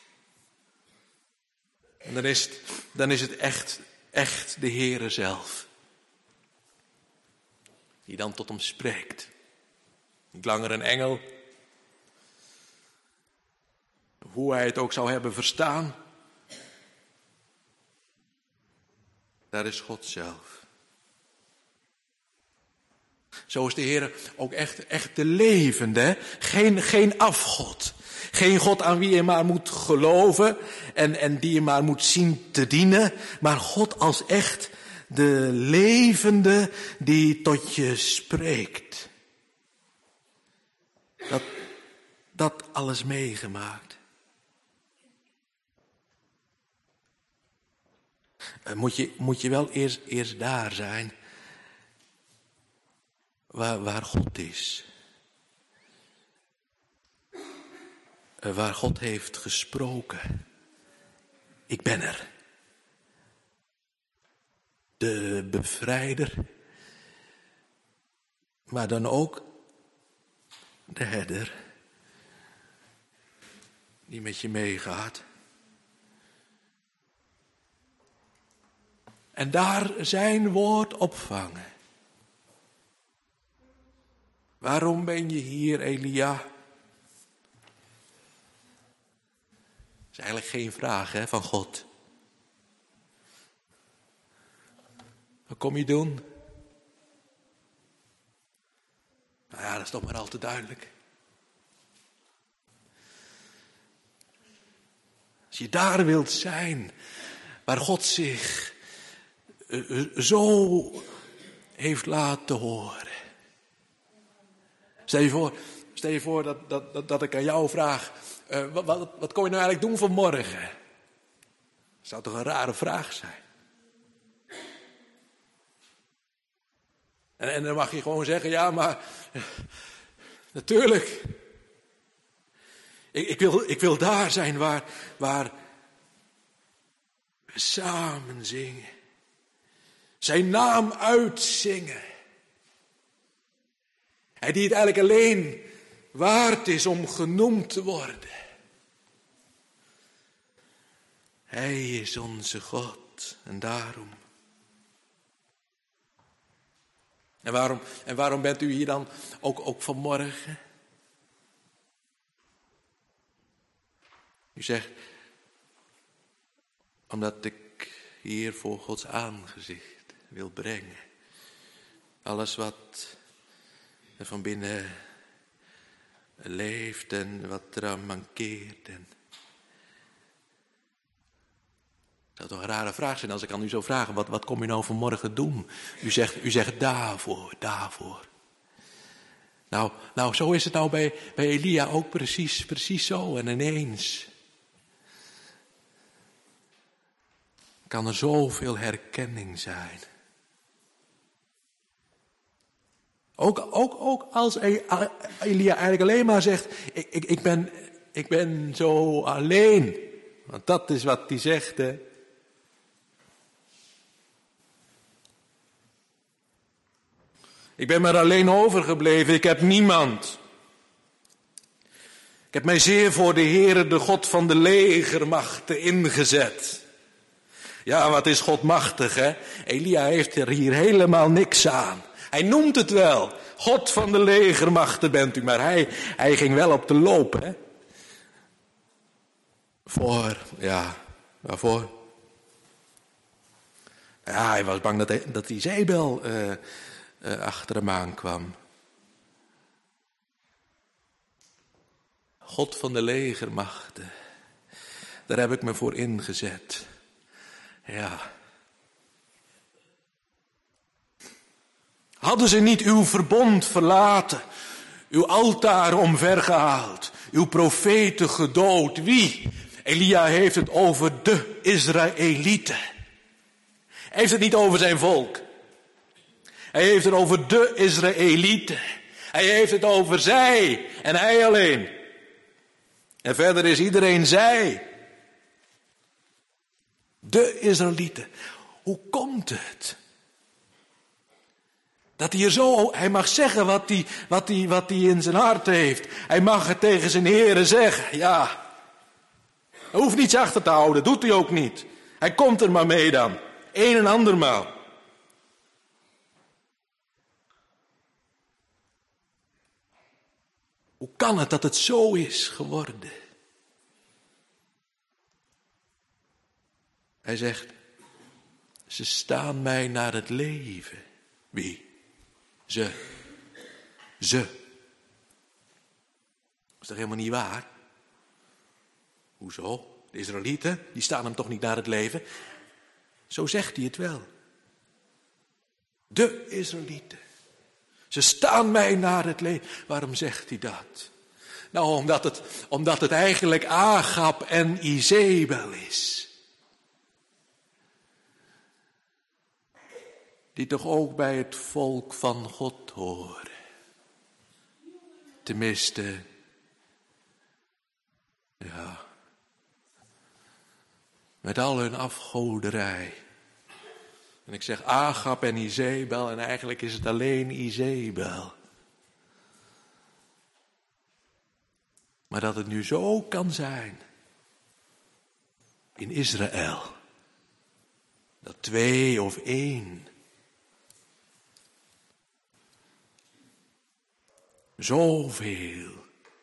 S1: En dan is het echt de Heere zelf. Die dan tot hem spreekt. Niet langer een engel. Hoe hij het ook zou hebben verstaan. Daar is God zelf. Zo is de Heer ook echt de levende. Geen afgod. Geen God aan wie je maar moet geloven en die je maar moet zien te dienen. Maar God als echt de levende die tot je spreekt. Dat alles meegemaakt. Moet je wel eerst daar zijn. Waar God is. Waar God heeft gesproken. Ik ben er. De bevrijder. Maar dan ook de herder. Die met je meegaat. En daar zijn woord opvangen. Waarom ben je hier, Elia? Dat is eigenlijk geen vraag van God. Wat kom je doen? Nou ja, dat is toch maar al te duidelijk. Als je daar wilt zijn, waar God zich zo heeft laten horen. Stel je voor dat ik aan jou vraag, wat kon je nou eigenlijk doen vanmorgen? Dat zou toch een rare vraag zijn? En dan mag je gewoon zeggen, ja, maar natuurlijk. Ik wil daar zijn waar we samen zingen. Zijn naam uitzingen. Hij die het eigenlijk alleen waard is om genoemd te worden. Hij is onze God en daarom. En waarom bent u hier dan ook vanmorgen? U zegt, omdat ik hier voor Gods aangezicht wil brengen. Alles wat er van binnen leeft en wat eraan mankeert. Het zou toch een rare vraag zijn als ik aan u zou vragen, wat kom je nou vanmorgen doen? U zegt daarvoor. Nou, zo is het nou bij Elia ook precies zo en ineens. Kan er zoveel herkenning zijn. Ook als Elia eigenlijk alleen maar zegt, ik ben zo alleen. Want dat is wat hij zegt, hè. Ik ben maar alleen overgebleven, ik heb niemand. Ik heb mij zeer voor de Heere, de God van de legermachten, ingezet. Ja, wat is God machtig, hè? Elia heeft er hier helemaal niks aan. Hij noemt het wel. God van de legermachten bent u, maar hij ging wel op de loop, hè? Waarvoor? Ja, hij was bang dat die Jezebel achter hem aankwam. God van de legermachten. Daar heb ik me voor ingezet. Ja. Hadden ze niet uw verbond verlaten, uw altaar omvergehaald, uw profeten gedood? Wie? Elia heeft het over de Israëlieten. Hij heeft het niet over zijn volk. Hij heeft het over de Israëlieten. Hij heeft het over zij en hij alleen. En verder is iedereen zij. De Israëlieten. Hoe komt het Dat hij mag zeggen wat hij in zijn hart heeft. Hij mag het tegen zijn Heere zeggen, ja. Hij hoeft niets achter te houden, doet hij ook niet. Hij komt er maar mee dan, een en andermaal. Hoe kan het dat het zo is geworden? Hij zegt, ze staan mij naar het leven. Wie? Ze. Dat is toch helemaal niet waar? Hoezo? De Israëlieten, die staan hem toch niet naar het leven? Zo zegt hij het wel. De Israëlieten. Ze staan mij naar het leven. Waarom zegt hij dat? Nou, omdat het eigenlijk Agab en Izebel is. Die toch ook bij het volk van God horen. Tenminste, ja, met al hun afgoderij. En ik zeg Agab en Izebel en eigenlijk is het alleen Izebel. Maar dat het nu zo kan zijn in Israël. Dat 2 of 1 zoveel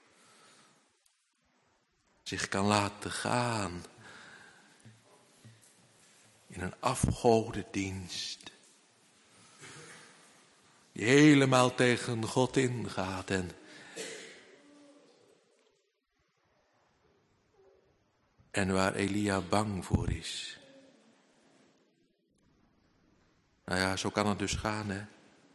S1: zich kan laten gaan in een afgodendienst. Die helemaal tegen God ingaat en waar Elia bang voor is. Nou ja, zo kan het dus gaan, hè.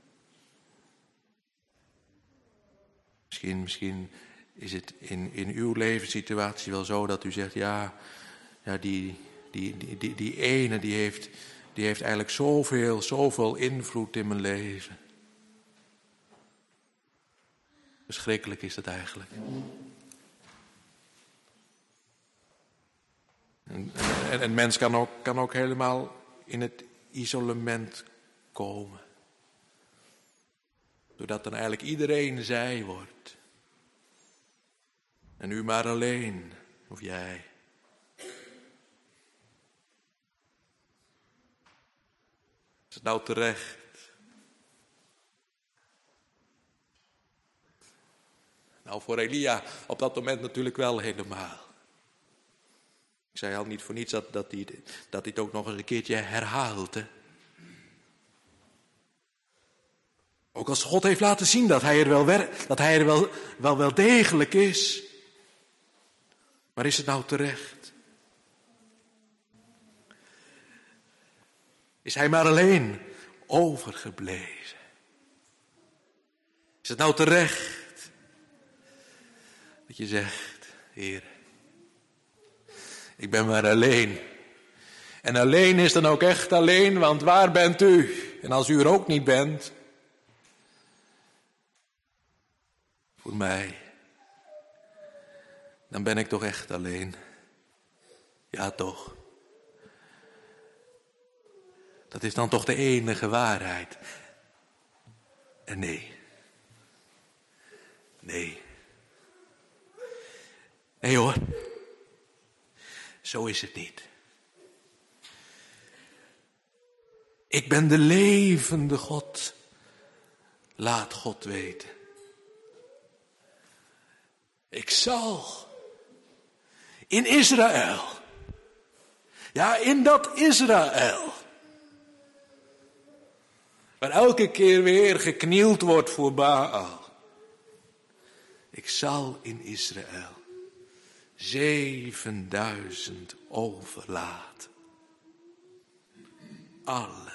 S1: Misschien is het in uw levenssituatie wel zo dat u zegt, ja die ene die heeft eigenlijk zoveel invloed in mijn leven. Verschrikkelijk is dat eigenlijk. En een mens kan ook helemaal in het isolement komen. Doordat dan eigenlijk iedereen zij wordt. En u maar alleen, of jij. Is het nou terecht? Nou, voor Elia op dat moment natuurlijk wel helemaal. Ik zei al niet voor niets dat hij het ook nog eens een keertje herhaalt. Hè? Ook als God heeft laten zien dat hij er wel degelijk is. Maar is het nou terecht? Is hij maar alleen overgebleven? Is het nou terecht dat je zegt, Heer, ik ben maar alleen. En alleen is dan ook echt alleen, want waar bent u? En als u er ook niet bent, voor mij, dan ben ik toch echt alleen. Ja, toch. Dat is dan toch de enige waarheid. En nee. Nee hoor. Zo is het niet. Ik ben de levende God. Laat God weten. Ik zal in Israël. Ja, in dat Israël. Waar elke keer weer geknield wordt voor Baal. Ik zal in Israël 7000 overlaten. Allen.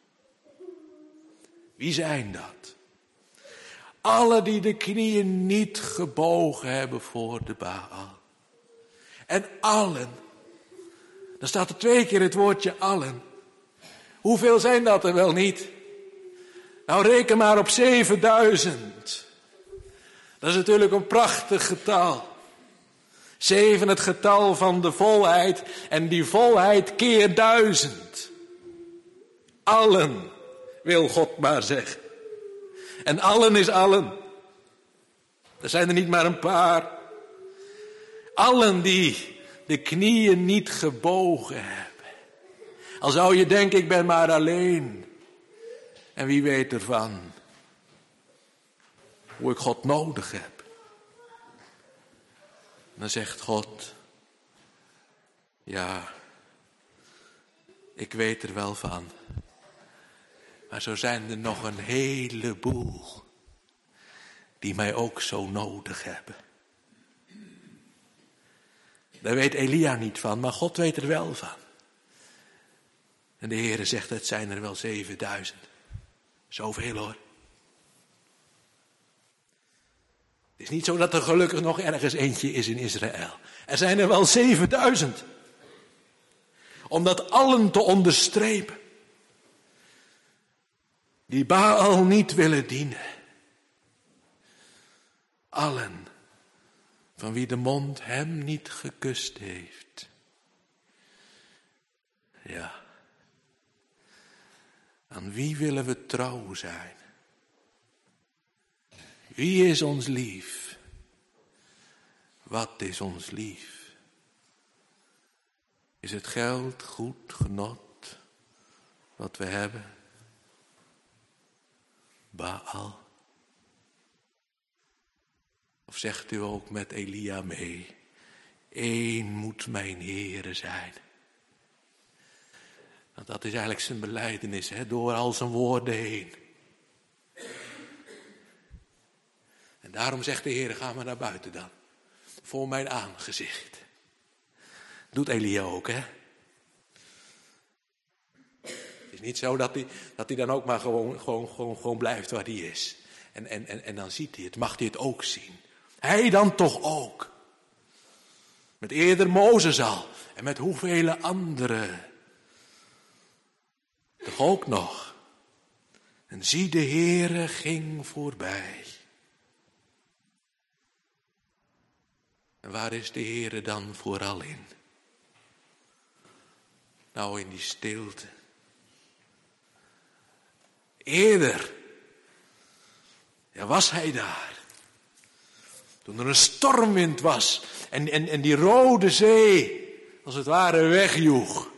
S1: Wie zijn dat? Alle die de knieën niet gebogen hebben voor de Baal. En allen. Dan staat er 2 keer het woordje allen. Hoeveel zijn dat er wel niet? Nou, reken maar op 7000. Dat is natuurlijk een prachtig getal. 7 het getal van de volheid. En die volheid keer 1000. Allen, wil God maar zeggen. En allen is allen. Er zijn er niet maar een paar. Allen die de knieën niet gebogen hebben. Al zou je denken, ik ben maar alleen. En wie weet ervan hoe ik God nodig heb. Dan zegt God, ja, ik weet er wel van. Maar zo zijn er nog een heleboel die mij ook zo nodig hebben. Daar weet Elia niet van, maar God weet er wel van. En de Heere zegt, het zijn er wel 7000. Zoveel hoor. Het is niet zo dat er gelukkig nog ergens eentje is in Israël. Er zijn er wel 7000. Om dat allen te onderstrepen. Die Baal niet willen dienen. Allen van wie de mond hem niet gekust heeft. Ja. Aan wie willen we trouw zijn? Wie is ons lief? Wat is ons lief? Is het geld, goed, genot, wat we hebben? Baal? Of zegt u ook met Elia mee, één moet mijn Heere zijn. Want dat is eigenlijk zijn belijdenis, door al zijn woorden heen. En daarom zegt de Heer, ga maar naar buiten dan. Voor mijn aangezicht. Doet Elia ook, hè? Het is niet zo dat hij dan ook maar gewoon blijft waar hij is. En dan ziet hij het, mag hij het ook zien. Hij dan toch ook. Met eerder Mozes al. En met hoeveel anderen. Toch ook nog. En zie, de Heere ging voorbij. En waar is de Heere dan vooral in? Nou, in die stilte. Eerder. Ja, was hij daar. Toen er een stormwind was. En die Rode Zee, als het ware, wegjoeg.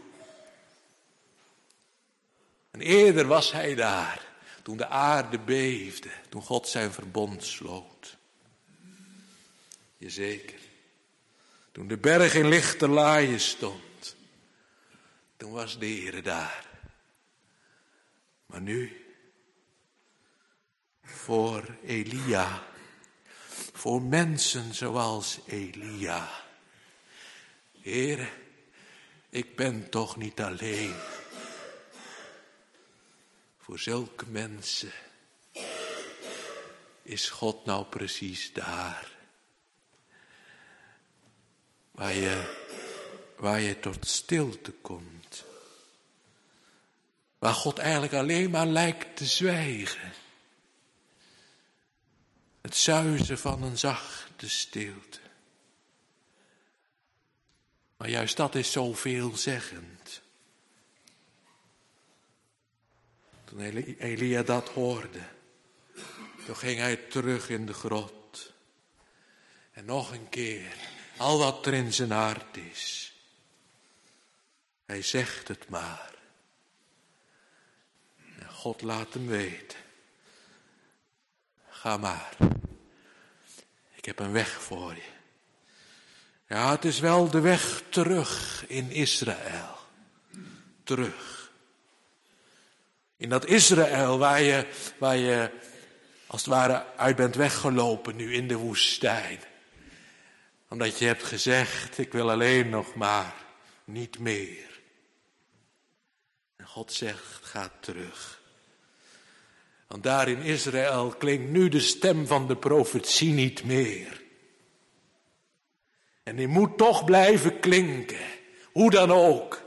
S1: En eerder was hij daar. Toen de aarde beefde. Toen God zijn verbond sloot. Jazeker. Toen de berg in lichte laaien stond. Toen was de Heere daar. Maar nu. Voor Elia. Voor mensen zoals Elia. Heere, ik ben toch niet alleen. Voor zulke mensen is God nou precies daar. Waar je tot stilte komt. Waar God eigenlijk alleen maar lijkt te zwijgen. Het zuizen van een zachte stilte. Maar juist dat is zo veelzeggend. Toen Elia dat hoorde, toen ging hij terug in de grot. En nog een keer, al wat er in zijn hart is. Hij zegt het maar. En God laat hem weten. Ga maar. Ik heb een weg voor je. Ja, het is wel de weg terug in Israël. Terug. In dat Israël waar je als het ware uit bent weggelopen nu in de woestijn. Omdat je hebt gezegd, ik wil alleen nog maar niet meer. En God zegt, ga terug. Want daar in Israël klinkt nu de stem van de profetie niet meer. En die moet toch blijven klinken. Hoe dan ook.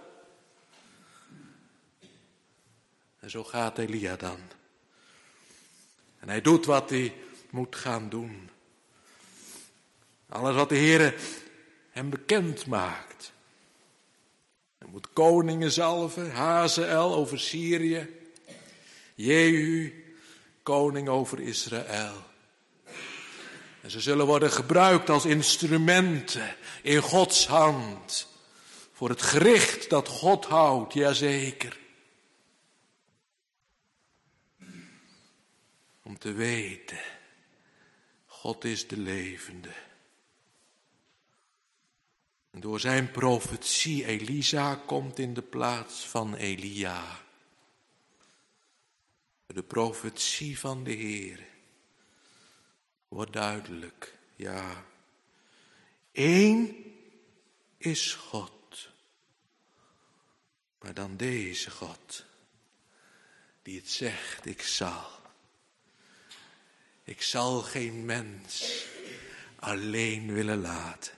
S1: En zo gaat Elia dan. En hij doet wat hij moet gaan doen. Alles wat de Heere hem bekend maakt. Hij moet koningen zalven, Hazael over Syrië. Jehu, koning over Israël. En ze zullen worden gebruikt als instrumenten in Gods hand. Voor het gericht dat God houdt, jazeker. Om te weten, God is de levende. En door zijn profetie, Elisa komt in de plaats van Elia. De profetie van de Heer wordt duidelijk, ja. Eén is God, maar dan deze God, die het zegt, ik zal geen mens alleen willen laten.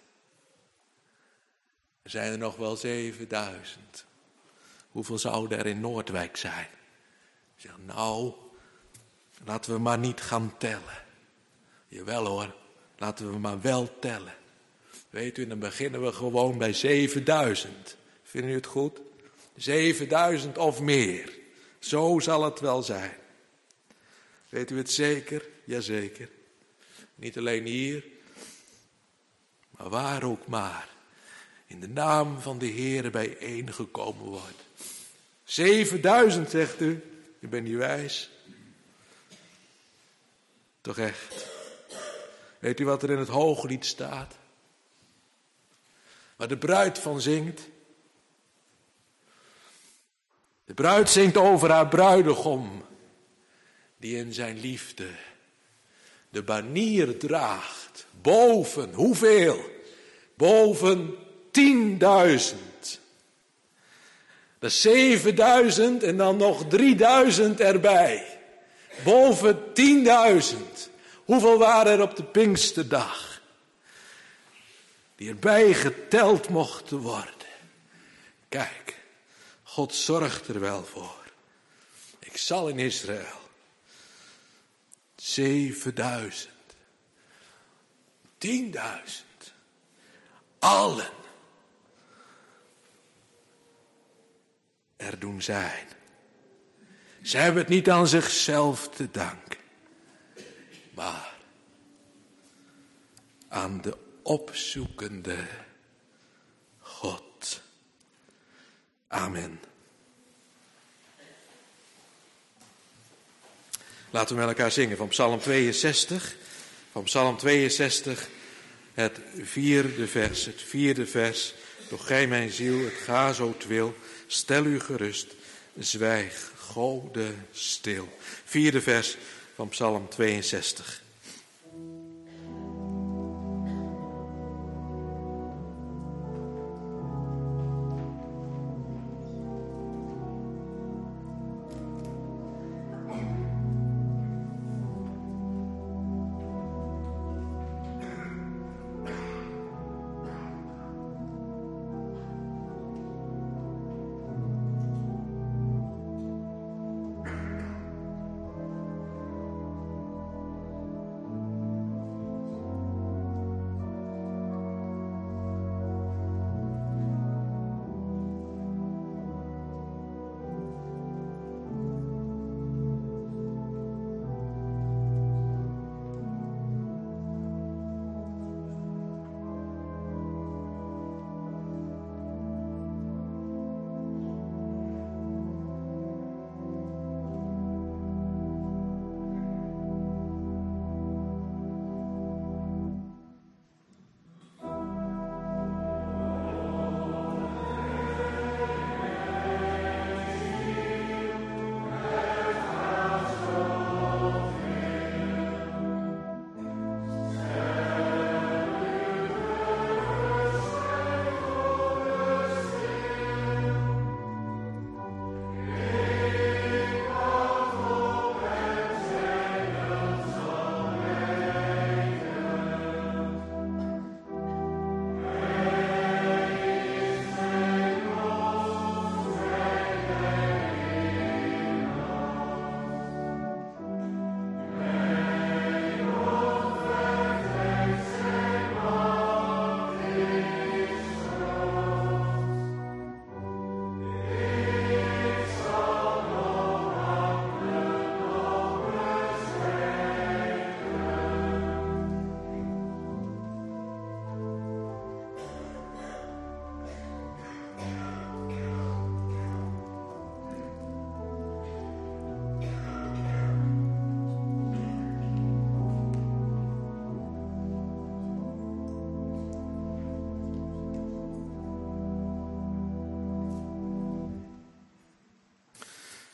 S1: Er zijn er nog wel 7000. Hoeveel zouden er in Noordwijk zijn? Zeg, nou, laten we maar niet gaan tellen. Jawel hoor, laten we maar wel tellen. Weet u, dan beginnen we gewoon bij 7000. Vinden u het goed? 7000 of meer. Zo zal het wel zijn. Weet u het zeker? Jazeker. Niet alleen hier, maar waar ook maar. In de naam van de Heere bijeengekomen wordt. 7000 zegt u, u bent niet wijs. Toch echt. Weet u wat er in het Hooglied staat? Waar de bruid van zingt. De bruid zingt over haar bruidegom, die in zijn liefde de banier draagt. Boven, hoeveel? Boven 10.000. Dat is 7000 en dan nog 3000 erbij. Boven 10.000. Hoeveel waren er op de Pinksterdag? Die erbij geteld mochten worden. Kijk, God zorgt er wel voor. Ik zal in Israël 7000. 10.000. Allen er doen zijn. Ze hebben het niet aan zichzelf te danken, maar aan de opzoekende God. Amen. Laten we met elkaar zingen van Psalm 62. Van Psalm 62, het vierde vers. Het vierde vers. Doch gij mijn ziel, het ga zo twil. Stel u gerust, zwijg, Gode stil. Vierde vers van Psalm 62.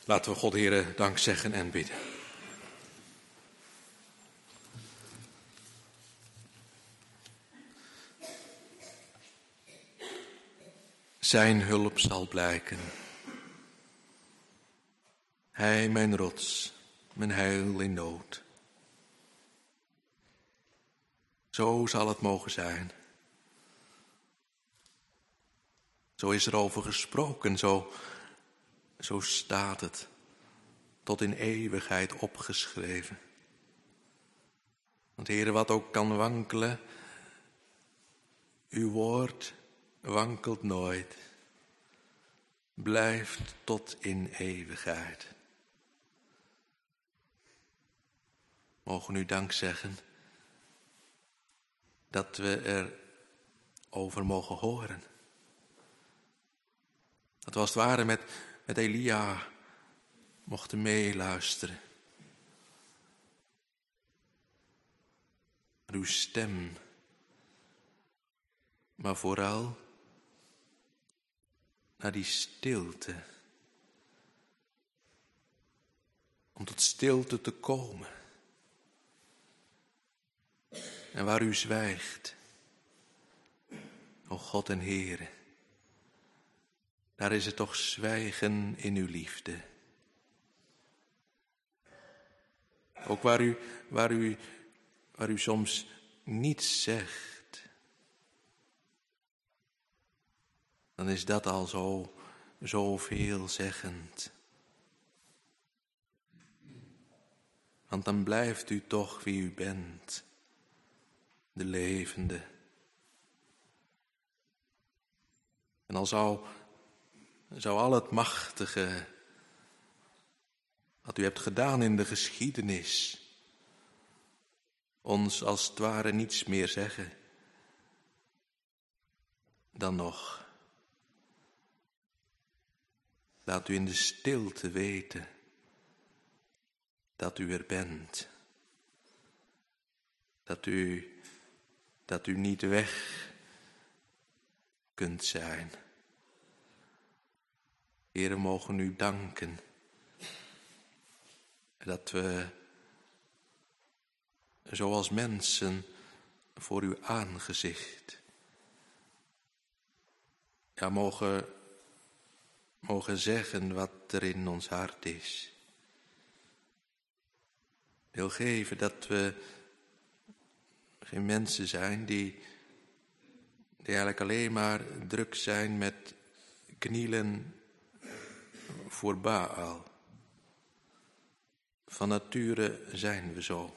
S1: Laten we God, Heere, dank zeggen en bidden. Zijn hulp zal blijken. Hij mijn rots, mijn heil in nood. Zo zal het mogen zijn. Zo is er over gesproken, zo staat het, tot in eeuwigheid opgeschreven. Want Heere, wat ook kan wankelen, uw woord wankelt nooit, blijft tot in eeuwigheid. Mogen u dank zeggen dat we er over mogen horen. Dat we als het ware met Elia mochten meeluisteren. Naar uw stem, maar vooral naar die stilte. Om tot stilte te komen. En waar u zwijgt, o God en Heere, daar is het toch zwijgen in uw liefde. Ook waar u soms niets zegt, dan is dat al zo veelzeggend. Want dan blijft u toch wie u bent, de levende. En al zou al het machtige wat u hebt gedaan in de geschiedenis ons als het ware niets meer zeggen, dan nog laat u in de stilte weten dat u er bent, dat u niet weg kunt zijn. Heere, mogen u danken dat we zoals mensen voor uw aangezicht mogen zeggen wat er in ons hart is. Wil geven dat we geen mensen zijn die eigenlijk alleen maar druk zijn met knielen voor Baal. Van nature zijn we zo.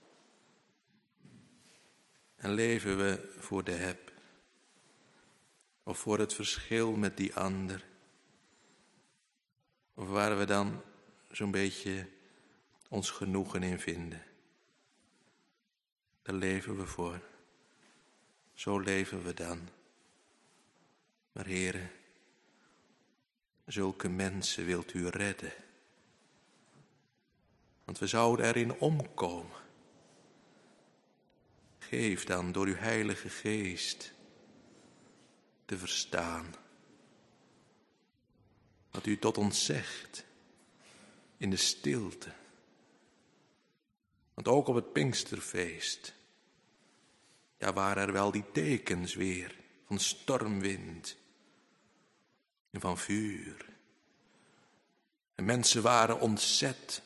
S1: En leven we voor de heb. Of voor het verschil met die ander. Of waar we dan zo'n beetje ons genoegen in vinden. Daar leven we voor. Zo leven we dan. Maar Heere, zulke mensen wilt u redden. Want we zouden erin omkomen. Geef dan door uw Heilige Geest te verstaan wat u tot ons zegt in de stilte. Want ook op het Pinksterfeest, ja, waren er wel die tekens weer van stormwind en van vuur. En mensen waren ontzet,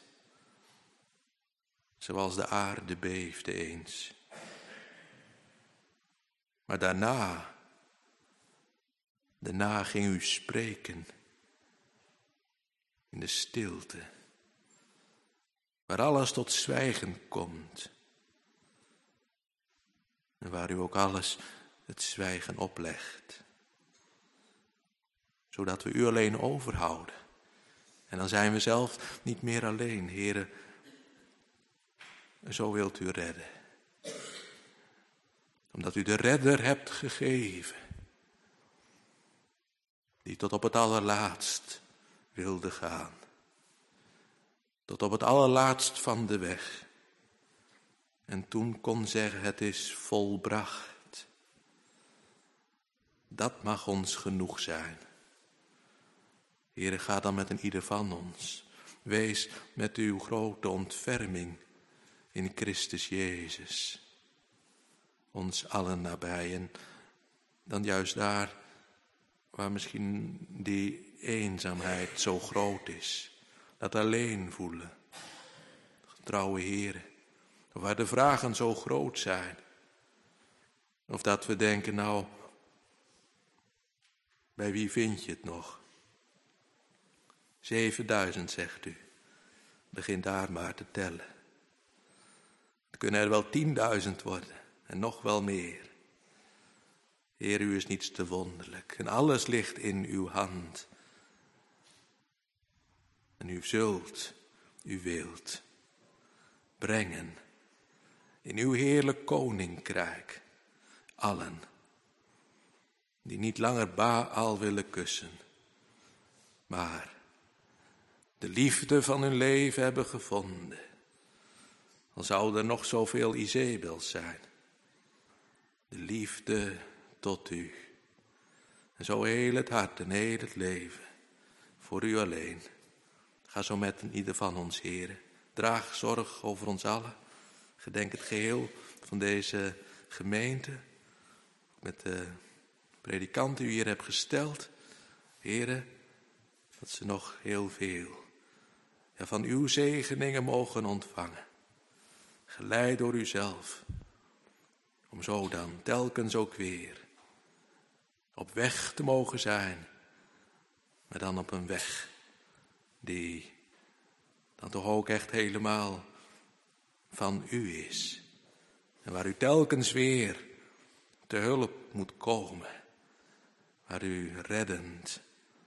S1: zoals de aarde beefde eens. Maar daarna ging u spreken in de stilte, waar alles tot zwijgen komt. En waar u ook alles het zwijgen oplegt. Zodat we u alleen overhouden. En dan zijn we zelf niet meer alleen, Heere. Zo wilt u redden. Omdat u de redder hebt gegeven. Die tot op het allerlaatst wilde gaan. Tot op het allerlaatst van de weg. En toen kon zeggen, het is volbracht. Dat mag ons genoeg zijn. Heere, ga dan met een ieder van ons. Wees met uw grote ontferming in Christus Jezus ons allen nabij. En dan juist daar waar misschien die eenzaamheid zo groot is. Dat alleen voelen. Getrouwe Heere. Of waar de vragen zo groot zijn. Of dat we denken, nou, bij wie vind je het nog? 7000 zegt u. Begin daar maar te tellen. Het kunnen er wel 10.000 worden en nog wel meer. Heer, u is niets te wonderlijk en alles ligt in uw hand. En u zult, u wilt brengen in uw heerlijk koninkrijk allen die niet langer Baal willen kussen, maar de liefde van hun leven hebben gevonden. Al zouden er nog zoveel Izebels zijn. De liefde tot u. En zo heel het hart en heel het leven voor u alleen. Ga zo met ieder van ons, Heere. Draag zorg over ons allen. Gedenk het geheel van deze gemeente. Met de predikanten die u hier hebt gesteld. Heere, dat ze nog heel veel van uw zegeningen mogen ontvangen. Geleid door uzelf. Om zo dan telkens ook weer op weg te mogen zijn. Maar dan op een weg die dan toch ook echt helemaal van u is. En waar u telkens weer te hulp moet komen. Waar u reddend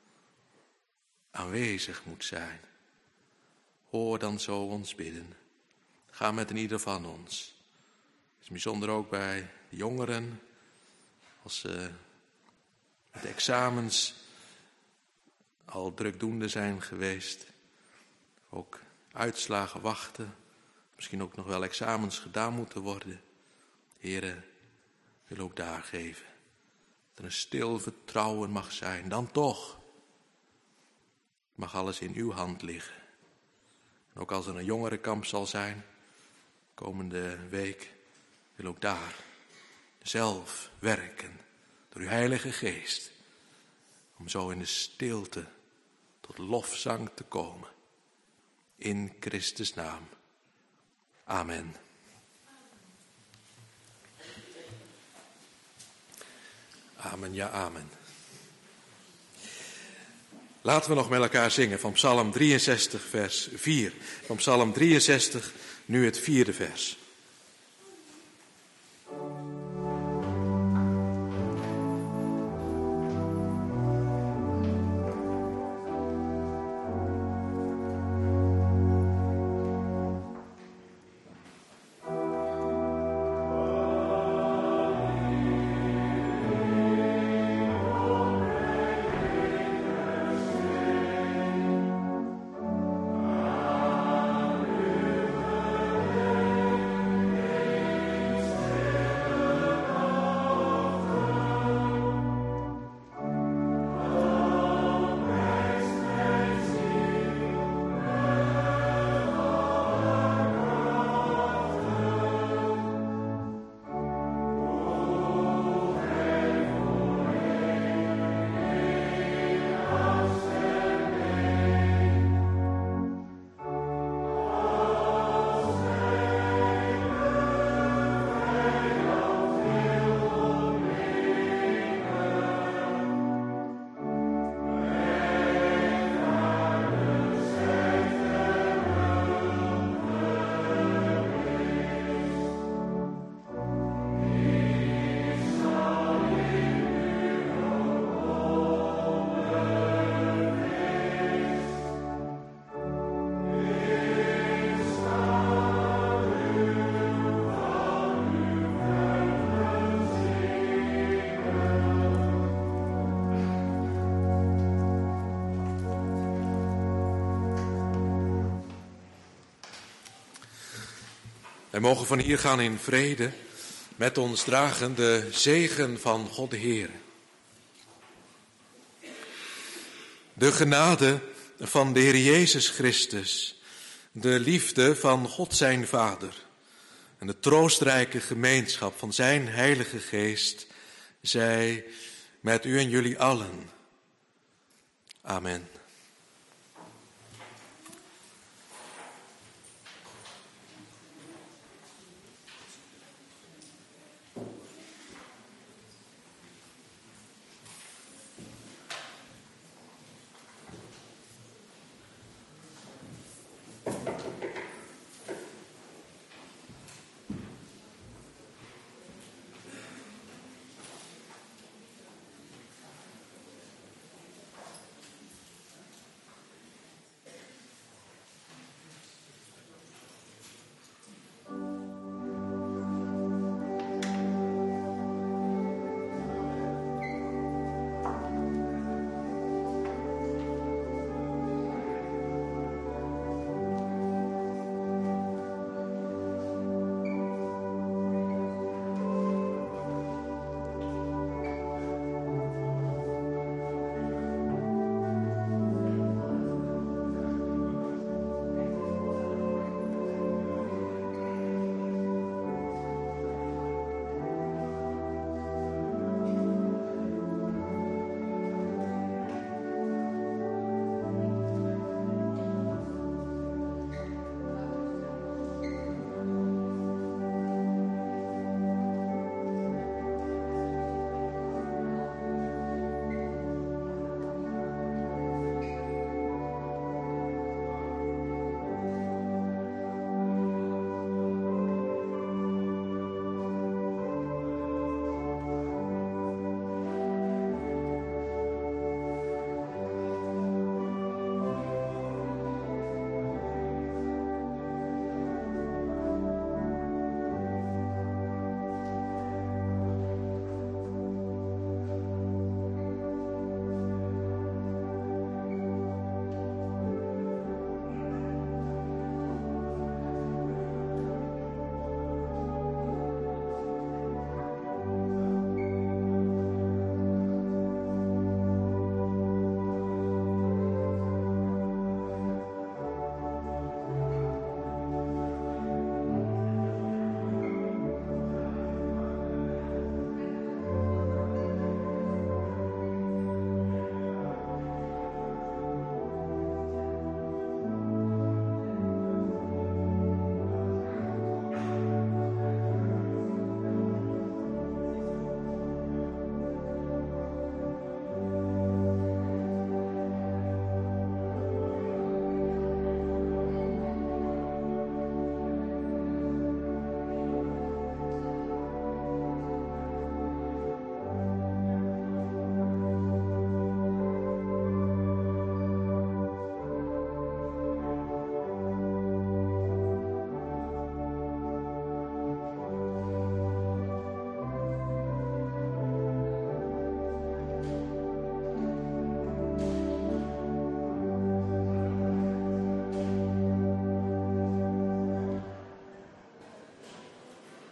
S1: aanwezig moet zijn. Hoor dan zo ons bidden. Ga met een ieder van ons. Het is bijzonder ook bij de jongeren. Als ze met de examens al drukdoende zijn geweest. Ook uitslagen wachten. Misschien ook nog wel examens gedaan moeten worden. Heere, wil ook daar geven. Dat er een stil vertrouwen mag zijn. Dan toch mag alles in uw hand liggen. En ook als er een jongerenkamp zal zijn, komende week, wil ook daar zelf werken door uw Heilige Geest. Om zo in de stilte tot lofzang te komen. In Christus' naam. Amen. Amen, ja, amen. Laten we nog met elkaar zingen van Psalm 63, vers 4. Van Psalm 63, nu het 4e vers. Wij mogen van hier gaan in vrede, met ons dragen de zegen van God de Heer. De genade van de Heer Jezus Christus, de liefde van God zijn Vader en de troostrijke gemeenschap van zijn Heilige Geest zij met u en jullie allen. Amen.